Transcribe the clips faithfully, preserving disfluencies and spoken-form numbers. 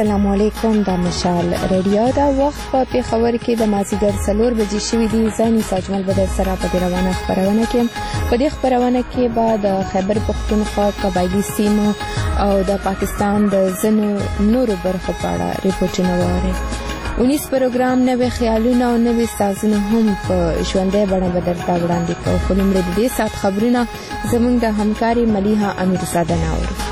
السلام علیکم. د مشال ریډیو دا وخت په پیښور کې د مازیګر څلور بجې شوي دي. زاني ساجمل به در سره په دې روانه خپرونه کې په دې خپرونه کې به د خیبر پښتونخوا قبایلي سیمو او د پاکستان د ځینو نورو برخو په اړه ریپورټونه واورئ. اونیس پروګرام نوې خیالونه او نوې سازونه هم په ژوندۍ بڼه به درته وړاندې کوو، خو لومړی د دې ساعت خبرونه زموږ د همکارې ملیحه امیرزاده نه اورو.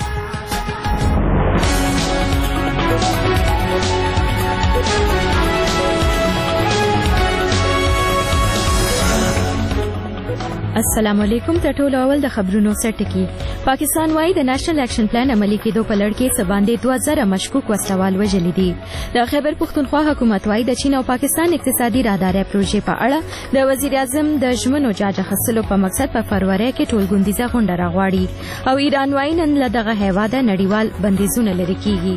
السلام علیکم. تر ټولو اول د خبرونو سرټکی. پاکستان وايي د نېشنل اکشن پلان عملي کېدو په لړ کې څه باندې دوه زره مشکوک وسلوال وژلي دي. د خیبر پښتونخوا حکومت وايي د چین او پاکستان اقتصادي راهدارۍ پروژې په اړه د وزیر اعظم د ژمنو جاج اخیستلو په مقصد په فروری کې ټولګوندیزه غونډه راغواړي او ایران وايي نن له دغه هیواده نړیوال بندیزونه لرې کیږي.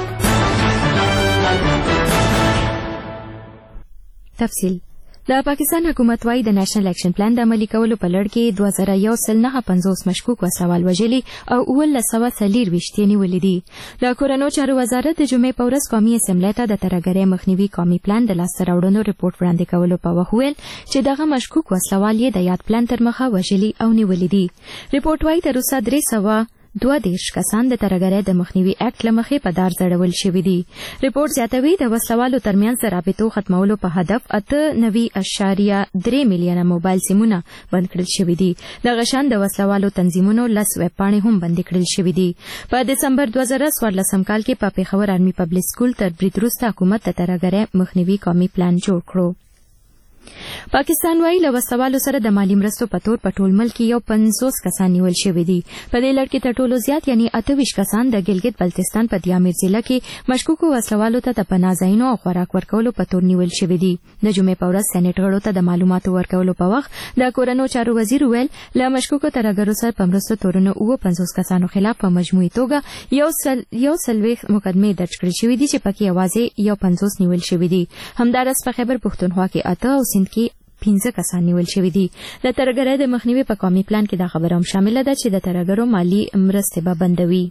تفصیل. د پاکستان حکومت وايي د نېشنل اکشن پلان د عملي کولو په لړ کې دوه زره یو سل نه پنځوس مشکوک وسوال وژلي او اوولس سوه څلېرویشت یې نیولي دي. د کورنیو چارو وزارت د جمعې په ورځ قومي اسمبلۍ ته د ترهګرۍ مخنیوي قومي پلان د لاسته راوړنو رپورټ وړاندې کولو په وخت ویل چې دغه مشکوک وسلوال یې د یاد پلان تر مخه وژلي او نیولي دي. رپورټ وايي تر اوسه درې سوه دوه دېرش کسان د ترهګرۍ د مخنیوي اکټ له مخې په دار ځړول شوي دي. رپورټ زیاتوي د وسلوالو ترمنځ د رابطو ختمولو په هدف اته نوي اشاریه درې میلیونه موبایل سیمونه بند کړل شوي دي. دغه شان د وسلوالو تنظیمونو لس ویب پاڼې هم بندې کړل شوي دي. په دسمبر دوه زره څوارلسم کال کې په پېښور آرمي پبلک سکول تر برید وروسته حکومت د ترهګرۍ مخنیوي قومي پلان جوړ کړو. پاکستان وايي له وسلوالو سره د مالی مرستو په تور په ټول ملک کې یو پنځوس کسان نیول شوي دي. په دې لړ کې تر ټولو زیات یعنی اته ویشت کسان د ګلګت بلتستان په دیامیر ضلع کې مشکوکو وسلوالو ته د پناه ځایونو او خوراک ورکولو په تور نیول شوي دي. د جمعې په ورځ سېنیټ غړو ته د معلوماتو ورکولو په وخت د کورنیو چارو وزیر ویل له مشکوکو ترهګرو سره په مرستو تورونو اووه پنځوس کسانو خلاف په مجموعي توګه یو سل یو څلوېښت مقدمې درج کړل شوي دي چې پکې یوازې یو پنځوس نیول شوي دي. همداراز په خیبر پښتونخوا کې اته او سیند کې پنځه کسان نیول شوي دي. د ترهګرۍ د مخنیوي په قومي پلان کې دا خبره هم شامله ده چې د ترهګرو مالی مرستې به بندوي.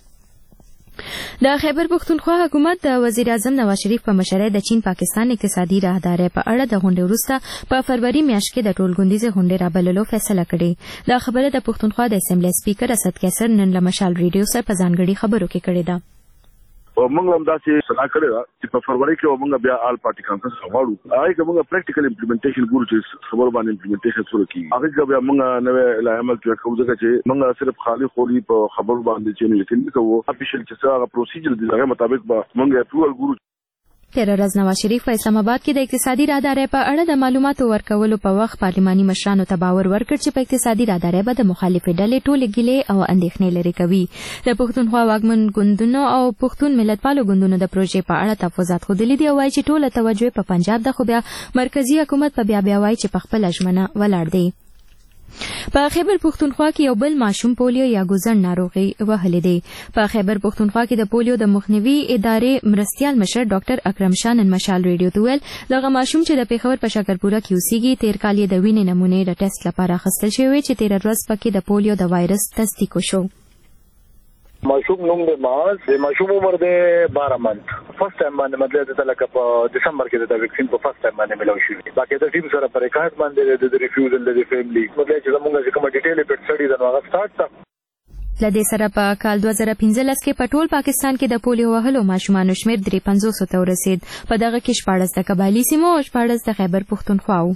د خیبر پښتونخوا حکومت د وزیر اعظم نواز شریف په مشرۍ د چین پاکستان اقتصادي راهدارۍ په اړه د غونډې وروسته په فروری میاشت کې د ټولګوندیزې غونډې رابللو فیصله کړې. دا خبره د پښتونخوا د اسمبلی سپیکر اسد قیصر نن له مشال ریډیو سره په ځانګړي خبرو کې کړې ده. او موږ هم داسې صلاح کړې ده چې په فروری کې موږ بیا آل پارټي کانفرنس غواړو. هغه کې موږ پریکټیکل امپلیمنټیشن ګورو چې خبرو باندې امپلیمنټیشن سره کیږي. هغه کې بیا موږ نوې لا عمل کې کوو ځکه چې موږ صرف خالي خوري په خبرو باندې چې نه لیکل کوو. افیشل چې هغه پروسیجر دی هغه مطابق به موږ اپروval ګورو. تیر ورځ نواز شریف په اسلام آباد کې د اقتصادي راهدارۍ په اړه د معلوماتو ورکولو په وخت پارلماني مشرانو ته باور ورکړ چې په اقتصادي راهدارۍ به د مخالفې ډلې ټولې ګیلې او اندېښنې لرې کوي. د پښتونخوا واکمن ګوندونو او پښتون ملتپالو ګوندونو د پروژې په اړه تفاوضات ښودلي دي او وایي چې ټوله توجه په پنجاب ده، خو بیا مرکزي حکومت په بیا بیا وایي چې په خپله ژمنه ولاړ دی. په خیبر پښتونخوا کې یو بل ماشوم پولیو یا ګوزن ناروغي وهلې دی. په خیبر پښتونخوا کې د پولیو د مخنیوي ادارې مرستیال مشر ډاکټر اکرم شاه نن مشال ریډیو ته ویل دغه ماشوم چې د پېښور په شکرپوره کې اوسېږي تېر کال یې د وینې نمونې د ټیسټ لپاره اخیستل شوې چې تېره ورځ پکې د پولیو د وایرس تصدیق وشو. ماشوم نوم د ماز د ماشوم عمر د بارہ منت فرست ټایم باندې مطلب د تلک په دسمبر کې د ویکسین په فرست ټایم باندې ملو شي. باقي د ټیم سره پر ریکارډ باندې د ریفیوزل د فیملی مطلب چې موږ کوم ډیټیل په سټډي د نوغه سٹارټ تا لدې سره په کال دوه زره پنځلس کې په ټول پاکستان کې د پولیو وهلو ماشومانو شمېر درې پنځوس ته ورسېد. په دغه کې شپاړس د قبایلي سیمو او شپاړس د خیبر پښتونخوا وو.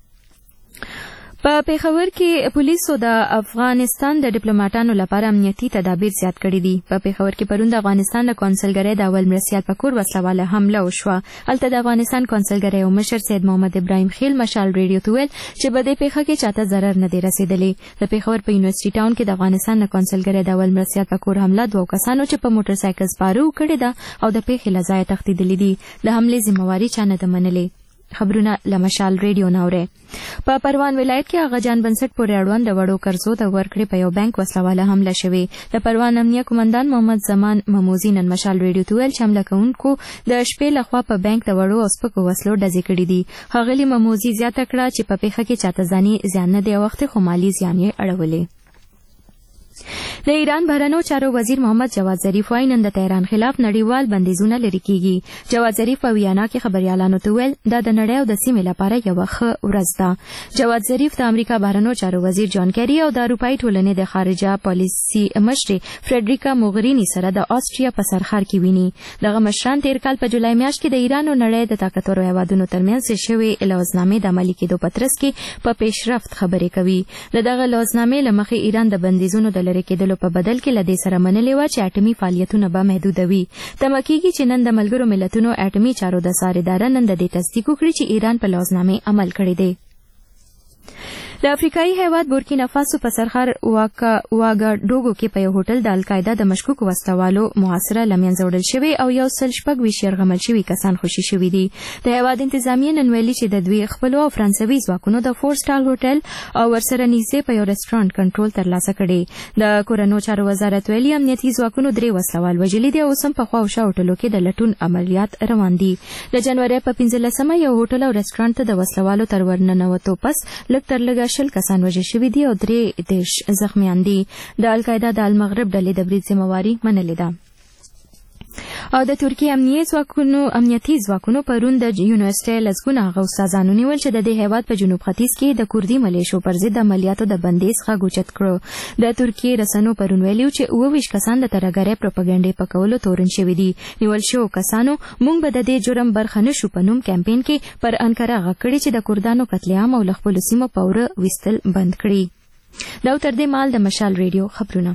په پېښور کې پولیسو د افغانستان د ډیپلوماټانو لپاره امنیتي تدابیر زیات کړي دي. په پېښور کې پرون د افغانستان د کونسلګرۍ د اول مرستیال په کور وسلواله حمله وشوه. هلته د افغانستان کونسلګرۍ او مشر سید محمد ابراهیم خیل مشال ریډیو ته ویل چې په دې پېښه کې چاته ضرر نه دی رسېدلی. د پېښور په یونیورسټي ټاون کې د افغانستان د کونسلګرۍ د اول مرستیال په کور حمله دوه کسانو چې په موټر سایکل سپاره کړې ده او د پېښې له ځایه تښتېدلي دي. د حملې ذمہواري چا نه ده منلې. خبرونه لمشال ریډیو ناوره. په پروان ولایت کې هغه جان بنسټ پورې اړوند د وړو قرضو د ورکړې په یو بانک وسلواله حمله شوې. د پروان امنیه قومندان محمد زمان مموزي نن مشال ریډیو ته ویل چې حمله کوونکو د شپې لخوا په بانک د وړو او سپکو وسلو ډزې کړې دي. ښاغلي مموزي زیاته کړه چې په پیښه کې چاته ځاني زیان نه دی او وخت خو مالي زیان یې اړولې. د ایران بهرنیو چارو وزیر محمد جواد ظریف وايي نن د تهران خلاف نړیوال بندیزونه لرې کیږي. جواد ظریف په ویانا کې خبريالانو ته ویل دا د نړۍ او د سیمې لپاره یوه ښه ورځ ده. جواد ظریف د امریکا بهرنیو چارو وزیر جان کیری او د اروپایي ټولنې د خارجه پالیسي مشرې فریډریکا موغرینی سره د آسټریا په سرخار کې ویني. دغه مشران تیر کال په جولای میاشت کې د ایران او نړۍ د طاقتورو هیوادونو ترمنځ شوې لوزنامې د عملي کېدو په ترڅ کې په پیشرفت خبرې کوي. د دغه لوزنامې له مخې ایران د بندیزونو د لرې کېدلو په بدل کې له دې سره منلې وه چې اټومي فعالیتونه به محدودوي. تمه کېږي چې نن د ملګرو ملتونو اټومي چارو د څار اداره نن د دې تصدیق وکړي چې ایران په لوزنامې عمل کړی دی. د افریقایي هیواد بورکینا فاسو په سرخار واګاډوګو کې په یو هوټل د القاعده د مشکوک وسلوالو محاصره له منځه وړل شوې او یو سل شپږ ویشت یرغمل شوي کسان خوشي شوي دي. د هیواد انتظامیې نن ویلي چې د دوی خپلو او فرانسوي ځواکونو د فور سټار هوټل او ورسره نږدې په یو رسټورانټ کنټرول ترلاسه کړی. د کورونو چارو وزارت ویلي امنیتي ځواکونو درې وسلوال وژلي دي او اوس هم په خوا او شا هوټلو کې د لټون عملیات روان دي. د جنوري په پنځلسمه یو هوټل او رسټورانټ ته د وسلوالو تر ورننوتو پس لږ تر لږه شل کسان وژل شوي دي او درې دیش زخمیان دي. د القاعده د المغرب ډلې د برید ذمہواري منلې ده. او د ترکیې امنیتي ځواکونو امنیتي ځواکونو پرون د یونیورسيټي لسګونه هغه استادانو نیول چې د دې هیواد په جنوب ختیځ کې د کوردي ملیشو پر ضد عملیاتو د بندیز غږ اوچت کړو. د ترکیې رسنیو پرون ویلي چې اووه ویشت کسان د ترهګرۍ پروپاګاندا په کولو تورن شوي دي. نیول شوو کسانو موږ به د دې جرم برخه نشو په نوم کمپاین کې پر انکره غږ کړی چې د کوردانو قتل عام او له خپلو سیمو په وره ویستل بند کړي. دا تر دې مال د مشال ریډیو خبرونه.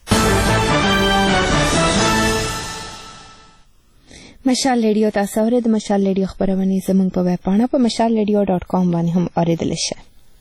مشال ریډیو تاسو اورئ. د مشال ریډیو خبرونه زموږ په ویب پاڼه په مشال ریډیو ډاٹ کام باندې هم اوریدل شي.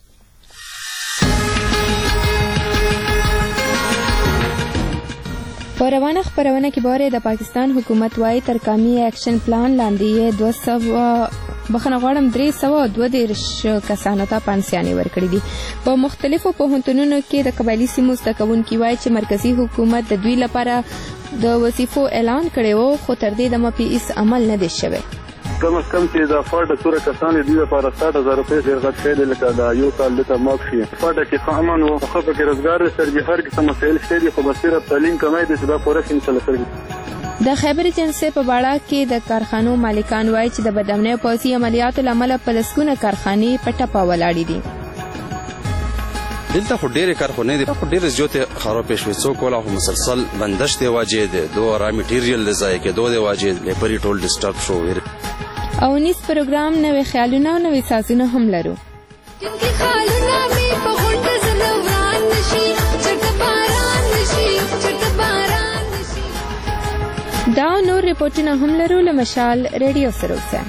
په روانه خبرونه کې باره د پاکستان حکومت وايي تر قومي اکشن پلان لاندې دوه سوه بخنه غواړم درې سوه دوه دیرش کسانو ته پنسیانې ورکړي دي. په مختلفو پوهنتونونو کې د قبایلي سیمو زده کوونکي وايي چې مرکزي حکومت د دوی لپاره د وظیفو اعلان کړی و خو تر دې دمه پې هیڅ عمل نه دی شوی. کم از کم چې د فرد څوره کسان دي لپاره شاته هزار روپۍ زیرغت شوی دی لکه د یو کال دته معاف شي. فرد کې ښه امن و ښه پکې روزګار دی سر هر قسم مسایل شته دي خو بس صرف تعلیم کمی دی چې دا پوره شي انشاءالله سره. د خیبر ایجنسۍ په باړه کې د کارخانو مالکان وایي چې د بدامنۍ او پوځي عملیاتو له امله په لسګونه کارخانې په ټپه ولاړې دي. دلته خو ډېرې کارخانې دي خو ډېرې زیاتې خرابې شوې. څوک ولا خو مسلسل بندش دی واجع دی دو را میټیریل د ضایع کېدو دی واجع دی لیبري ټول ډسټرب شو. او نیس پروګرام نوې خیالونه او نوې سازونه هم لرو. دا نور ریپورټونه هم لرو. له مشال ریډیو سره اوسئ.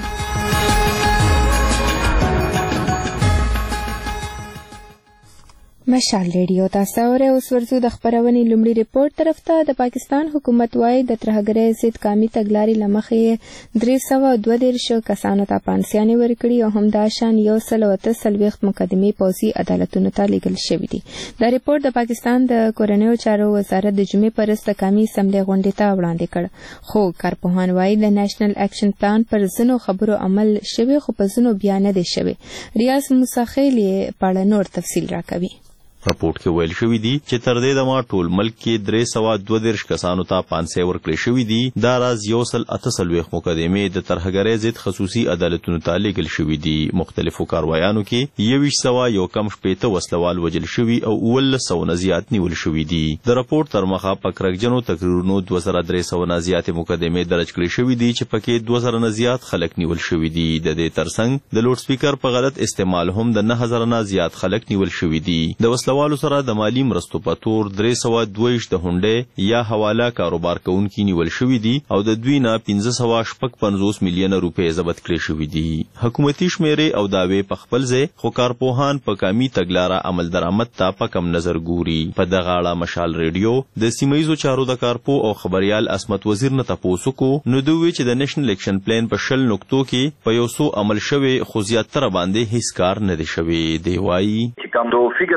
مشال ریډیو تاسو اورئ. اوس ورځو د خبرونې لومړي ریپورت طرف ته. د پاکستان حکومت وايي د ترهګرۍ ضد قومي تګلارې له مخې درې سوه دوه دیرش کسانو ته پنسیانې ورکړي او همداشان یو سل او اته څلوېښت مقدمې پوځي عدالتونو ته لیږل شوي دي. دا ریپورت د پاکستان د کورنیو چارو وزارت د جمعې په ورځ د قومي اسمبلۍ غونډې ته وړاندې کړ. خو کارپوهان وايي د نېشنل اکشن پلان پر ځینو خبرو عمل شوی خو په ځینو بیا نه دی شوی. ریاض موسیخیل یې په اړه نور تفصیل راکوي. راپورټ کې ویل شوی دی چې تر دې دمه ټول ملک کې درې سوه دوه دیرش کسانو ته پانسۍ ورکړل شوي دي. دا راز یو سل اته څلوېښت مقدمې د ترهګرۍ ضد خصوصي عدالتونو ته لیږل شوي دي. مختلفو کاروایانو کې یوویشت سوه یو کم شپېته وسلوال وژل شوي او اوولس سوه نه زیات نیول شوي دي. د راپورټ تر مخه په کرکجنو تقریرونو دوه زره درې سوه نه زیاتې مقدمې درج کړې شوي دي چې پکې دوه زره نه زیات خلک نیول شوي دي. د دې ترڅنګ د لوډ سپیکر په غلط استعمال هم د نه هزاره نه زیات خلک نیول شوي دي. د وسلوالو سره د مالی مرستو په تور درې سوه دوه ویشت د هونډۍ یا حواله کاروبار کوونکي نیول شوي دي او د دوی نه پنځه سوه شپږ پنځوس میلیونه روپۍ ضبط کړې شوي دي. حکومتي شمیرې او دعوې په خپل ځای خو کارپوهان په قومي تګلاره عمل درآمد ته په کم نظر ګوري. په دغه اړه مشال ریډیو د سیمه ییزو چارو د کارپو او خبریال عصمت وزیر نه تپوس وکړو نو دوی وایي چې د نیشنل اکشن پلان په شل نقطو کې په یو څو عمل شوی خو زیاتره باندې هیڅ کار نه دی شوی. دی وایي چې کوم دو فګرز ورکړي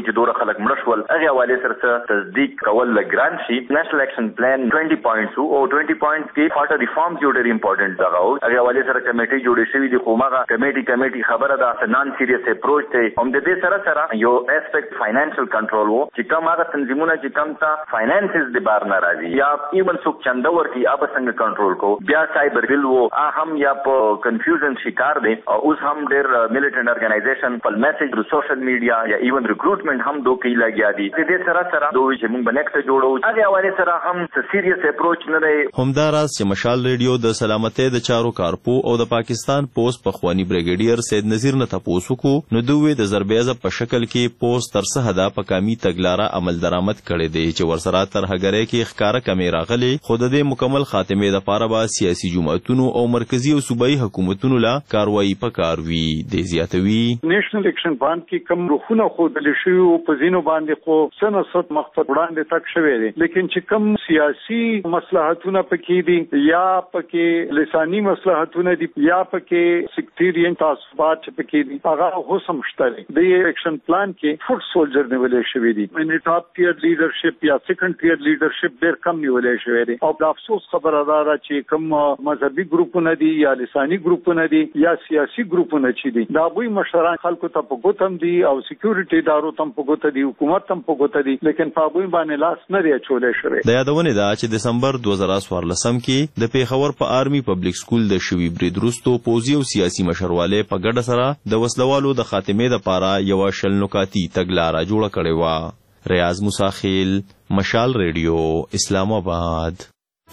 چې دوره خلک مړ شول هغه حواله سره تصدیق کول لګران شي. نېشنل اکشن پلان twenty points او twenty points کې فاټر ریفارمز یو ډېر امپورټنت دا او هغه حواله سره کمیټي جوړې شوې دي خو ماغه کمیټي کمیټي خبره ده نان سیریس اپروچ ته هم د دې سره سره یو اسپیکټ فاینانشل کنټرول وو چې کوم هغه تنظیمونه چې کوم تا فاینانسز د بار نه راځي یا ایون څوک چنده ورکی اب څنګه کنټرول کو بیا سایبر بل وو هم یا په کنفیوژن شکار دي او اوس هم ډېر میلیټنټ ارګنایزیشن په میسج د سوشل میډیا یا ایون ریکروټمنټ هم دوی لګیا دي د دې سره سره دوی چې موږ بنکټ جوړو هغه حواله سره هم سیریس اپروچ نه دی. همداراز چې مشال ریډیو د سلامتۍ د چارو کارپو او د پاکستان پوسټ پخوانی بریګیډیر سید نذیر نه تاسو کو نو دوی د ضربېزه په شکل کې پوسټ تر څه حدا په کمی تګلارا عمل درآمد کړي دي چې ورسره تر هغه کې ښکارا کمی راغلي خو د دې مکمل خاتمه د لپاره به سیاسي جماعتونو او مرکزی او صوبایي حکومتونو لا کاروایی پکاروي د زیاتوي. نېشنل اکشن پلان کې کم روخونه خو د لشيو په زینو باندې خو سنوسط مخفت وړاندې تک شوی دي لیکن چې کم سیاسي مصلحتونه پکې دي یا پکې لسانی مصلحتونه دي یا پکې سیکټریان تعصبات پکې دي هغه هو سمشتل د اکشن پلان کې فوټ سولجر نیولې شوی دي ان ټاپ ټیر لیډرشپ یا سیکنډ ټیر لیډرشپ ډېر کم نیولې شوی دي او د افسوس خبره ده چې کوم مذهبي ګروپونه دي یا لسانی ګروپونه دي یا سیاسي ګروپونه چې دي دا وی مشران خلکو ته په ګوتم دي او سکیورټي ادارو ته په ګوت دي حکومت ته په ګوت دي لیکن په وی باندې لاس نه دی چولې شوی. د یادونه ده چې دسمبر دوه زره څوارلسم کې د پیښور په آرمي پبلک سکول د شوی برید وروسته پوزي او سیاسي مشرواله په ګډه سره د وسلوالو د خاتمه لپاره یو شل نکاتی تګلارې جوړه کړې و. ریاض مساخیل مشال ریډیو اسلام آباد.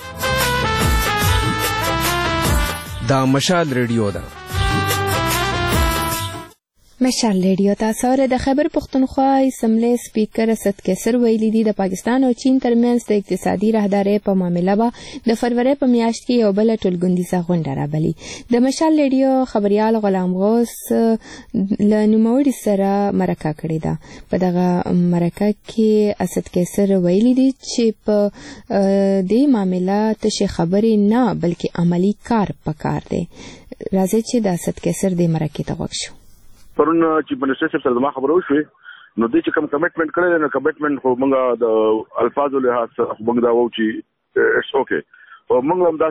دا مشال ریډیو ده. مشال ریډیو تاسو سره د خبر پښتونخوا اسمبلی سپیکر اسد کیسر ویلي دي د پاکستان او چین ترمنځ د اقتصادي راهدارۍ په معاملې به د فروری په میاشت کې یو بل ټولګوندیزه غونډه رابلي. د مشال ریډیو خبريال غلام غوث له نوموړي سره مرکه کړې ده. په دغه مرکه کې اسد کیسر ویلي دي چې په دې معاملې ته خبرې نه بلکې عملی کار پکار دی. راځي چې د اسد کیسر د مرکه ته وښیو. پرون چې منسټر صاحب سره ما خبرو شوې نو دې چې کوم کمټمنټ کړی نو کمټمنټ خو موږ د الفاظو له حساب موږ دا وو چې اټس اوکے او موږ هم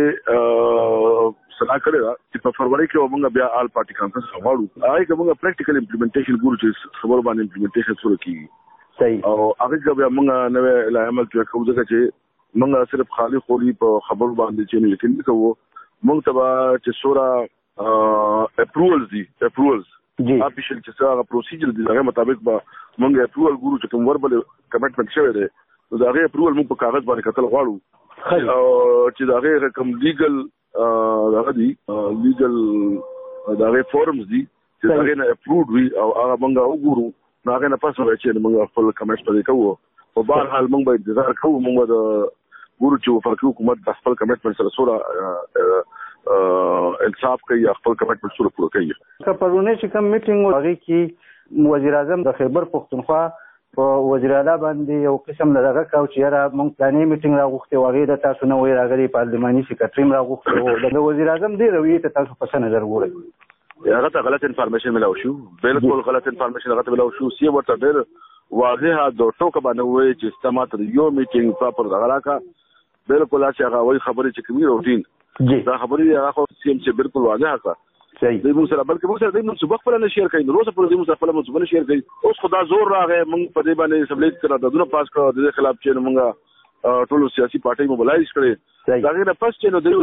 داسې سلا کړی چې په فروری کې موږ بیا آل پارټي کانفرنس غواړو هغه کې موږ پریکټیکل امپلیمنټیشن ګورو چې خبرو باندې امپلیمنټیشن سره کیږي صحیح او هغه کې بیا موږ نوې لایمل کې کوم ځکه چې موږ صرف خالی خوري په خبرو باندې چې نه لیکن کوو موږ ته چې سورا اپروولز دي اپروولز جی افیشل چې څنګه پروسیجر دي هغه مطابق به موږ اپروول ګورو چې کوم وربل کمټمنټ شوی دی نو دا هغه اپروول موږ په کاغذ باندې کتل غواړو او چې دا هغه کوم لیګل دا دي لیګل دا هغه فورمز دي چې هغه نه اپروډ وي او هغه موږ وګورو نو هغه نه پاسه چې موږ خپل کمنټ پدې کوو په بهر حال موږ به انتظار کوو موږ د ګورو چې وفاقي حکومت د خپل کمټمنټ سره سره انصاف کوي خپل کمټمنټ سره پوره کوي. پرونه چې کوم میټینګ وغږی کې وزیر اعظم د خیبر پښتونخوا په وزیر اعلی باندې یو قسم لږه کاو چې را مونږ پلانې میټینګ راغوښته وغه د تاسو نو وی راغلي پارلماني سیکریټریم راغوښته د وزیر اعظم دی روي ته تاسو په څه نظر ګورئ؟ هغه ته غلط انفارمیشن ملاو شو بالکل غلط انفارمیشن هغه ته ملاو شو سی ورته ډېر واضحه د ټوک باندې وای چې استماته یو میټینګ پراپر غراکا بالکل چې هغه وای خبرې چې کوي روټین جی دا خبرې هغه سی ام چې بالکل واضحه کا صحیح دی موږ سره بلکې موږ سره د موږ صبح خپل نه شیر کوي نو روزه پر دې موږ خپل موږ نه شیر کوي اوس خدا زور راغی موږ په دې باندې سبلیت کړه د دونه پاس کړه د خلاف چې موږ ټول سیاسي پارټي موبلایز کړي دا غیر پاس چې نو د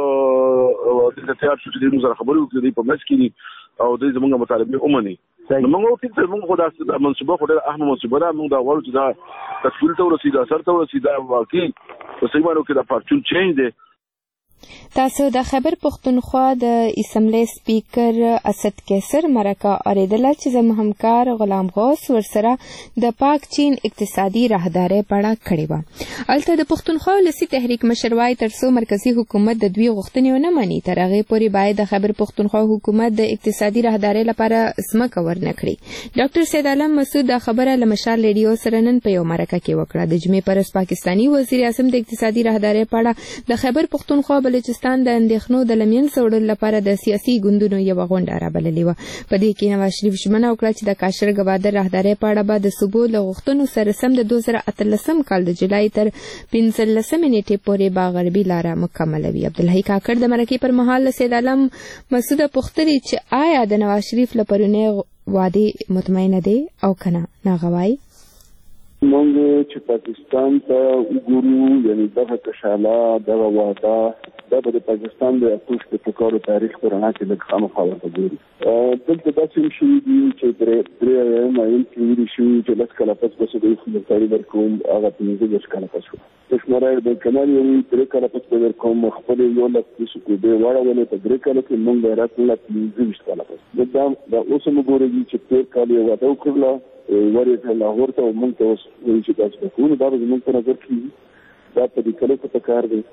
اوس د تیار شو چې موږ سره خبرې وکړي په مس کې او د زموږ مطالبه اومني نو موږ ټیک موږ خدا منصوبه خو د اهم منصوبه دا موږ دا غواړو چې دا تشکیل ته ورسیدا سر ته ورسیدا واقعي په سیمانو کې دا فارچون چینج دی. تاسو د خبر پښتونخوا د اسمبلی سپیکر اسد کیسر مرکه اوریدله چې زموږ همکار غلام غوث ورسره د پاک چین اقتصادي راهدارۍ په اړه کړې وه. هلته د پښتونخوا ولسي تحریک مشر وایي تر څو مرکزي حکومت د دوی غوښتنې ونه مني تر هغې پورې باید د خبر پښتونخوا حکومت د اقتصادي راهدارۍ لپاره ځمکه ورنه کړي. ډاکټر سید عالم مسعود دا خبره له مشال ریډیو سره نن په یو مرکه کې وکړه. د جمعې پر ورځ پاکستاني وزیر اعظم د اقتصادي راهدارۍ په اړه د خبر پښتونخوا بلوچستان د اندېښنو د لمین سوړلو لپاره د سیاسي ګوندونو یوه غونډه رابللې وه. په دې کې نواز شریف ژمنه وکړه چې د کاشر ګوادر رهبرۍ په اړه به د صوبو له غوښتنو سره سم د دوه زره اتلسم کال د جولای تر پنځلسمې نیټې پورې به غربي لاره مکمله وي. عبدالحی کاکړ د مرکې پر مهال له سید عالم مسعوده پوښتنې چې آیا د نواز شریف له پرونۍ وعدې مطمئنه دی او که نه ناغوای موږ چې پاکستان ته وګورو یعنی دغه کشاله دغه وعده دا به د پاکستان د اتوش د فکرو تاریخ په رڼا کې لږ خامخا ورته ګوري. دلته داسې شوي دي چې درې درې ایم آیم کې ویلي شوي چې لس کاله پس به د خلکتاري درکوم هغه پنځه دېرش کاله پس شو. کشمیر د کمال یو درې کاله پس به درکوم خپل یو لک پیسو کې به واړولې په درې کاله کې موږ به راتلل پنځه ویشت کاله پس دا دا اوس موږ ګورو چې تېر کال یې وعده وکړله ورته لاهور ته موږ ته اوس وایي چې تاسو به کوو دا به زموږ په نظر کې دا په دې کلو کې په کار دی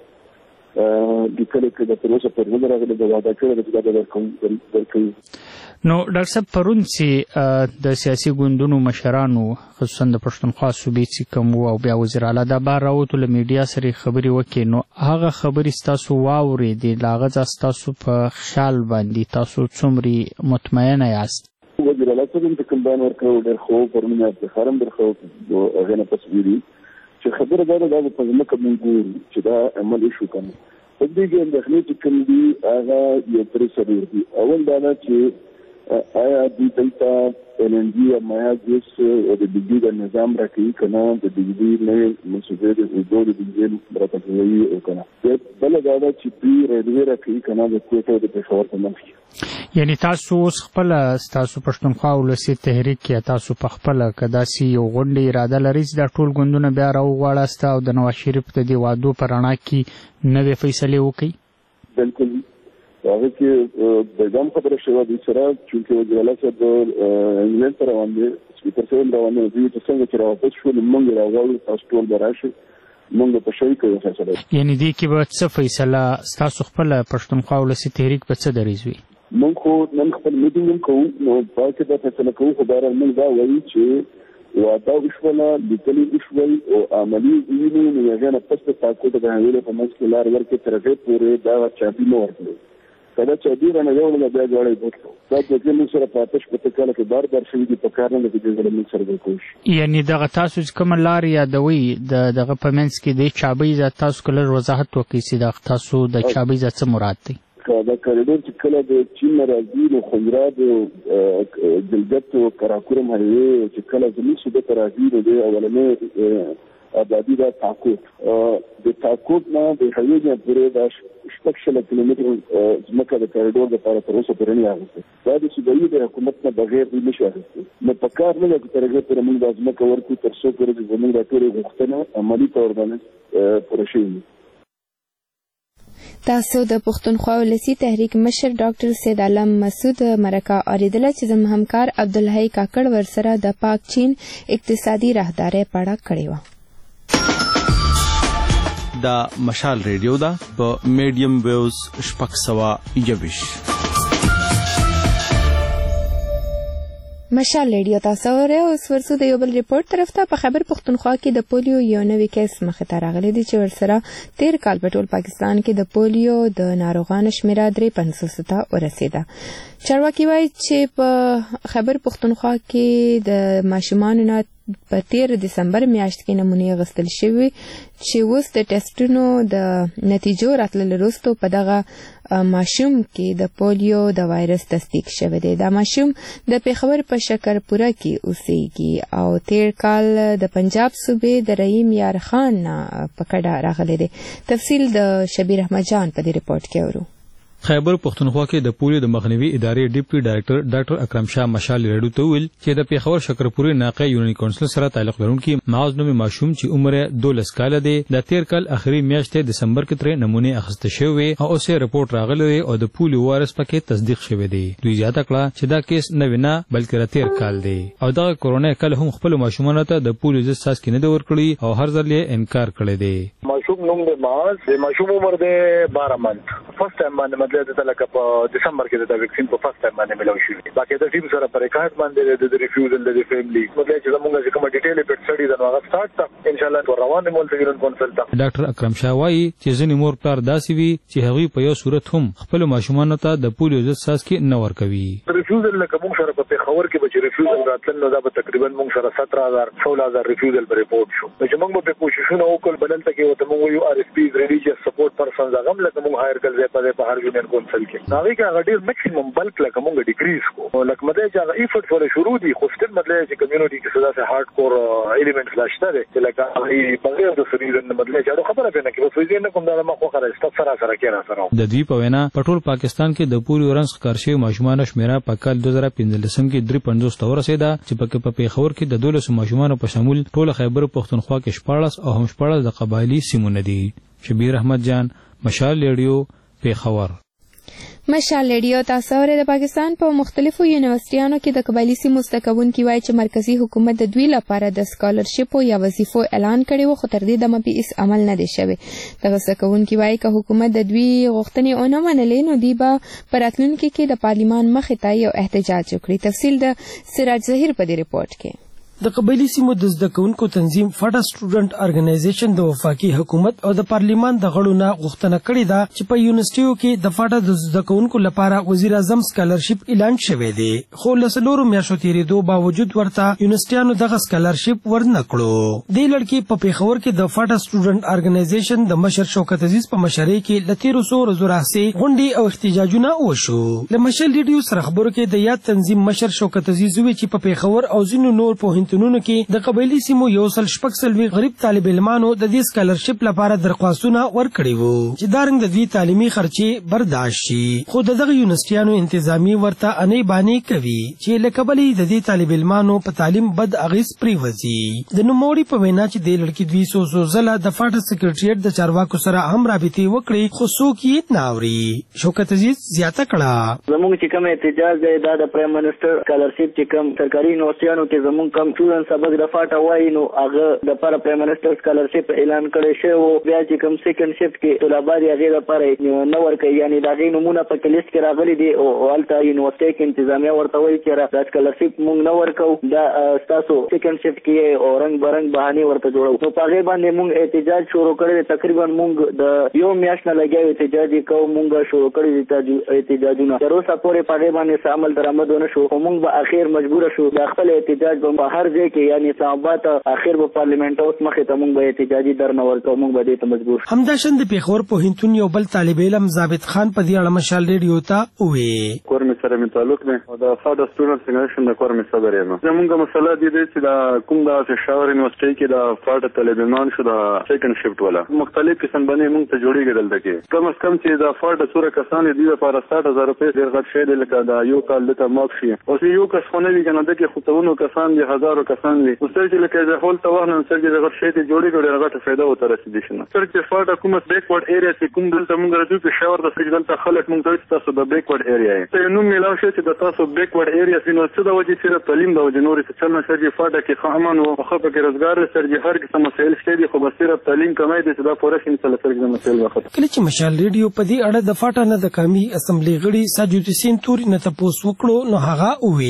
د کله کې د پروسه پر وګړه راغلي د وعده کړو چې دا به درکوم درکوي. نو ډاکټر صاحب پرون چې د سیاسي ګوندونو مشرانو خصوصا د پښتونخوا صوبې چې کوم او بیا وزیر اعلی دا بار راوتو له میډیا سره خبرې وکړي نو هغه خبرې ستاسو واورېدې د هغه ستاسو په خیال باندې تاسو څومره مطمئنه یاست؟ وزیر اعلی صاحب د کوم بیان ورکړو ډېر خو پرون یې افتخارم درخو هغه نه پس ویلي چې خبره دا ده دا په ځمکه موږ ګورو چې دا عمل شو کنه په دې کې اندېښنې چې کوم دي هغه یو پرې سره دي. اول دا نه چې آیا د دلته ال ان جی او مایا ګیس او د بجلی د نظام راکړي کنه د بجلی نه مسوده د اوبو د بجلی راټولوي او کنه بل دا ده چې پی ریډیو راکړي کنه د کوټه د پېښور په منځ کې یعنی تاسو اوس خپل تاسو پښتونخوا ولسی تحریک کې تاسو په خپل کداسي یو غونډه اراده لري چې د ټول ګوندونو بیا راوغواړاست او د نواز شریف د دې وعدو پر رڼا کې نوې فیصلې وکړي؟ بالکل هغه کې د ځم خبره شوه د سره چې وزیر اعلی صاحب انګلند ته روان دي سپیکر صاحب روان دي چې څنګه چې راوپس شو موږ راغلو تاسو ټول براشي موږ په شریک یو فیصله یعنی دې کې به څه فیصله تاسو خپل پښتونخوا ولسی تحریک په څه دریځ وي؟ موږ خو نن خپل میټینګ کوو نو پاتې دا فیصله کوو خو دا موږ دا وایي چې وعده وشوله لیکلي وشول او عملي وینو نو هغه نه پس د تاکو د هغې په منځ کې لار ورکړي تر هغې پورې دا چابي نه ورکړي کله چابي رانه یوړله بیا جوړی بوتلو دا دوکې موږ سره په آتش په کله کې بار بار شوي دي په کار نه لګي دې موږ سره ورکوو شي. یعنی دغه تاسو چې کومه لار یادوي د دغه په منځ کې د چابۍ ځای تاسو کله وضاحت وکړئ چې د تاسو د چابۍ ځای څه مراد دی؟ دا کریډور چې کله د چین نه راځي نو خنجراد او جلګت او کراکورم هایوي چې کله زموږ صوبې ته راځي نو د اولنۍ آبادي دا تاکوت د تاکوت نه د هایوي نه پورې دا شپږ شل کیلومتر ځمکه د کریډور لپاره تر اوسه پورې نه اخیستې دا د صوبایي د حکومت نه بغیر دوی نشي اخیستې نو په کار نه ده چې تر هغې پورې موږ دا ځمکه ورکړو تر څو پورې چې زموږ دا ټولې غوښتنه عملي طور باندې پوره شوي وي. تاسو د پښتونخوا ولسی تحریک مشر ډاکټر سید عالم مسعود مرکه اوریدله چې زموږ همکار عبدالحی کاکړ ورسره د پاک چین اقتصادي راهدارۍ په اړه کړې وه. دا مشال ریډیو ده په میډیم ویوز شپږ سوه یوویشت مشال ریډیو تاسو اورئ. اوس ورسو د یو بل ریپورت طرف ته. په خیبر پښتونخوا کې د پولیو یو نوی کیس مخې ته راغلی دی چې ورسره تیر کال په ټول پاکستان کې د پولیو د ناروغانو شمیره درې پنځوسو ته ورسېده. چارواکي وایي چې په خیبر پښتونخوا کې د ماشومانو نه په تیر دسمبر میاشت کې نمونې اخیستل شوي چې اوس د ټیسټونو د نتیجو راتللو وروسته په دغه ماشوم کې د پولیو د وایرس تصدیق شوی دی. دا ماشوم د پېښور په شکرپوره کې اوسېږي او تیر کال د پنجاب صوبې د رحیم یار خان نه په کډه راغلی دی. تفصیل د شبیر احمد جان په دې رپورټ کې اورو. خیبر پښتونخوا کې د پولیو د مخنیوي ادارې ډیپټي ډایرکټر ډاکټر اکرم شاه مشال ریډیو ته ویل چې د پېښور شکرپوري ناقه یونیني کونسل سره تعلق لرونکي معاذ نومي ماشوم چې عمر یې دولس کاله دی د تیر کال اخري میاشت دسمبر کې ترې نمونې اخیستل شوې او اوس یې رپورټ راغلی دی او د پولیو وایرس پکې تصدیق شوی دی. دوی زیاته کړه چې دا کیس نوی نه بلکې د تیر کال دی او دغه کورونا کال هم خپل ماشومانو ته د پولیو ضد څاڅکي نه دی ورکړي او هر ځل یې انکار کړی دی. ماشوم نوم د ماز د ماشوم عمر د بارہ منت فرست ټایم باندې مطلب د لکه په دسمبر کې د ویکسین په فرست ټایم باندې ملو شي باقي د ټیم سره پر ریکارډ باندې د ریفیوزل د فیملی مطلب چې موږ چې کوم ډیټیل په سټډي د نوغه سٹارټ تا ان شاء الله روانه مول تګرن کونسل تا ډاکټر اکرم شاه وايي چې ځینې مور پلار داسې وي چې هغوی په یو صورت هم خپل ماشومان ته د پولیو ضد څاڅکي نه ورکوي ریفیوزل لکه موږ سره په خبر کې به ریفیوزل راتل نو دا به تقریبا موږ سره سترہ ہزار سولہ ہزار ریفیوزل په ریپورت شو چې موږ به کوششونه وکړ بلل ته کې وته موږ یو ار اس پی ریلیجیس سپورټ پرسنز هغه لکه موږ هایر کړل په په هر یونین کونسل کې ناوی کا غډیر میکسیمم بلک لکه موږ ډیکریز کو لکه مده چې هغه ایفورت ور شروع دي خو ستل مطلب چې کمیونټي کې صدا سه هارد کور ایلیمنټس لاشته دي چې لکه ای بغیر د سریزن مطلب چې خبره پېنه کې په فزین کوم دا ما خو خره ست سره سره کې را سره د دې په وینا پټول پاکستان کې د پولیو رنس کارشي ماشومان شمیره په کال دوه زره پنځلسم کې درې پنځوس تور رسیدا چې په په پیښور کې د دولس ماشومان په شمول ټول خیبر پختونخوا کې شپاړس او هم شپاړس د قبایلی سیمونه دي شبیر احمد جان مشال ریډیو پیښور مشال ریډیو تاسو اورئ د پاکستان په مختلفو یونیورسيټیانو کې د قبایلی سیمو مستقون کی وایي چې مرکزی حکومت د دوی لپاره د سکالرشپ یا وظیفو اعلان کړي وو خو تر دې دمه به هیڅ عمل نه دی شوی دغه مستقون کی وایي چې حکومت د دوی غوښتنې اونې منلې نو دی به پراتلونکو کې د پارلیمان مخې ته یو احتجاج وکړي تفصیل د سراج ظهیر په دې ریپورت کې د قبایلی سیمو د زده کوونکو تنظیم فاټا سټوډنټ ارګنایزیشن د وفاقي حکومت او د پارلیمان د غړو نه غوښتنه کړې ده چې په یونیورسيټیو کې د فاټا د زده کوونکو لپاره وزیر اعظم سکالرشپ اعلان شوی دی خو له څلورو میاشتو تیریدو باوجود ورته یونیورسيټیانو دغه سکالرشپ ورنه کړو دې لړکې په پیښور کې د فاټا سټوډنټ ارګنایزیشن د مشر شوکت عزیز په مشرۍ کې له تیرو څو ورځو راهیسې غونډې او احتجاجونه وشو له مشل ریډیو سره خبرو کې د یاد تنظیم مشر شوکت عزیز وی چې په پیښور او ځینو نور پوهنتونونو کې د قبایلی سیمو یو سل شپږ سلوي غریب طالب علمانو د دې سکالرشپ لپاره درخواستونه ورکړي وو چې دارنګ د دوی تعلیمي خرچې برداشت شي خو دغه یونیورسيټیانو انتظامی ورته انې باندې کوي چې له کبلې د دې طالب علمانو په تعلیم بد اغیز پریوزي د نوموړي په وینا چې د لړکی دوی سو سو زله د فاټا سکریټریټ د چارواکو سره هم رابطې وکړي خو څوک یې نه اوري شوکت عزیز زیاته کړه زموږ چې کوم احتجاج دی دا د پرایم منسٹر سکالرشپ چې کوم سرکاري یونیورسيټیانو کې زموږ کم ټول سبق د فاټا وایي نو هغه د پر پرایم منسٹر سکالرشپ اعلان کړی شو او بیا چې کوم سیکنډ شفت کې طلبه دی هغه لپاره نو ورکړي یعنی دا غي نمونه په لیست کې راغلي دي او الته یونیورسيټي کې انتظامیه ورته وایي چې را سکالرشپ مونږ نه ورکو دا تاسو سیکنډ شفت کې او رنگ برنګ بهانه ورته جوړو نو په هغه باندې مونږ احتجاج شروع کړی تقریبا مونږ د یو میاشت نه لګیو احتجاج کوو مونږ شروع کړی احتجاجونه تر اوسه پورې په هغه باندې عمل درآمد ونه شو مونږ به اخر مجبور شو د خپل احتجاج په هر ځای کې یعنی صاحبات اخر په پارلیمنت اوس مخې ته مونږ به احتجاجي درنه ورکو مونږ به دې ته مجبور همداشان د پیښور پوهنتون یو بل طالب علم ثابت خان په دې اړه مشال ریډیو ته وې کور می سره می تعلق نه او د فاډا سټوډنټ سنګریشن د کور می صدر یم زمونږه مسله دي چې د کوم د شاور یونیورسيټي کې د فاډا طالبان شو د سیکنډ شفت ولا مختلف قسم باندې مونږ ته جوړیږي دلته کم از کم چې د فاډا سوره کسان دي لپاره ساठ هزار روپۍ ډیر غټ شی دی لکه د یو کال د ماک شي او یو کس خو نه وی کنه دغه خطونو کسان دي هزارو کسان دي او چې لکه د هول توه نن سره د غټ شی دی جوړیږي ډیر غټه فائدہ وته رسیدي شنه سر چې فاډا کومه بیکورډ ایریا چې کوم دلته مونږ راځو په شاور د سړي دلته خلک مونږ ته تاسو د بیکورډ ایریا ته نو ملاو شي چې د تاسو بیکورډ ایریا سینو څه د وجې سره تعلیم د وجې نورې څه نه سره فاډا کې خامن او خو په کې روزګار سره هر قسم مسایل شته دي خو بس صرف تعلیم کمای دي چې دا پوره شي مثلا سره د مسایل وخت کله چې مشال ریډیو په دې اړه د فاټا نه د قومي اسمبلی غړي ساجد حسین توري نه تاسو وکړو نو هغه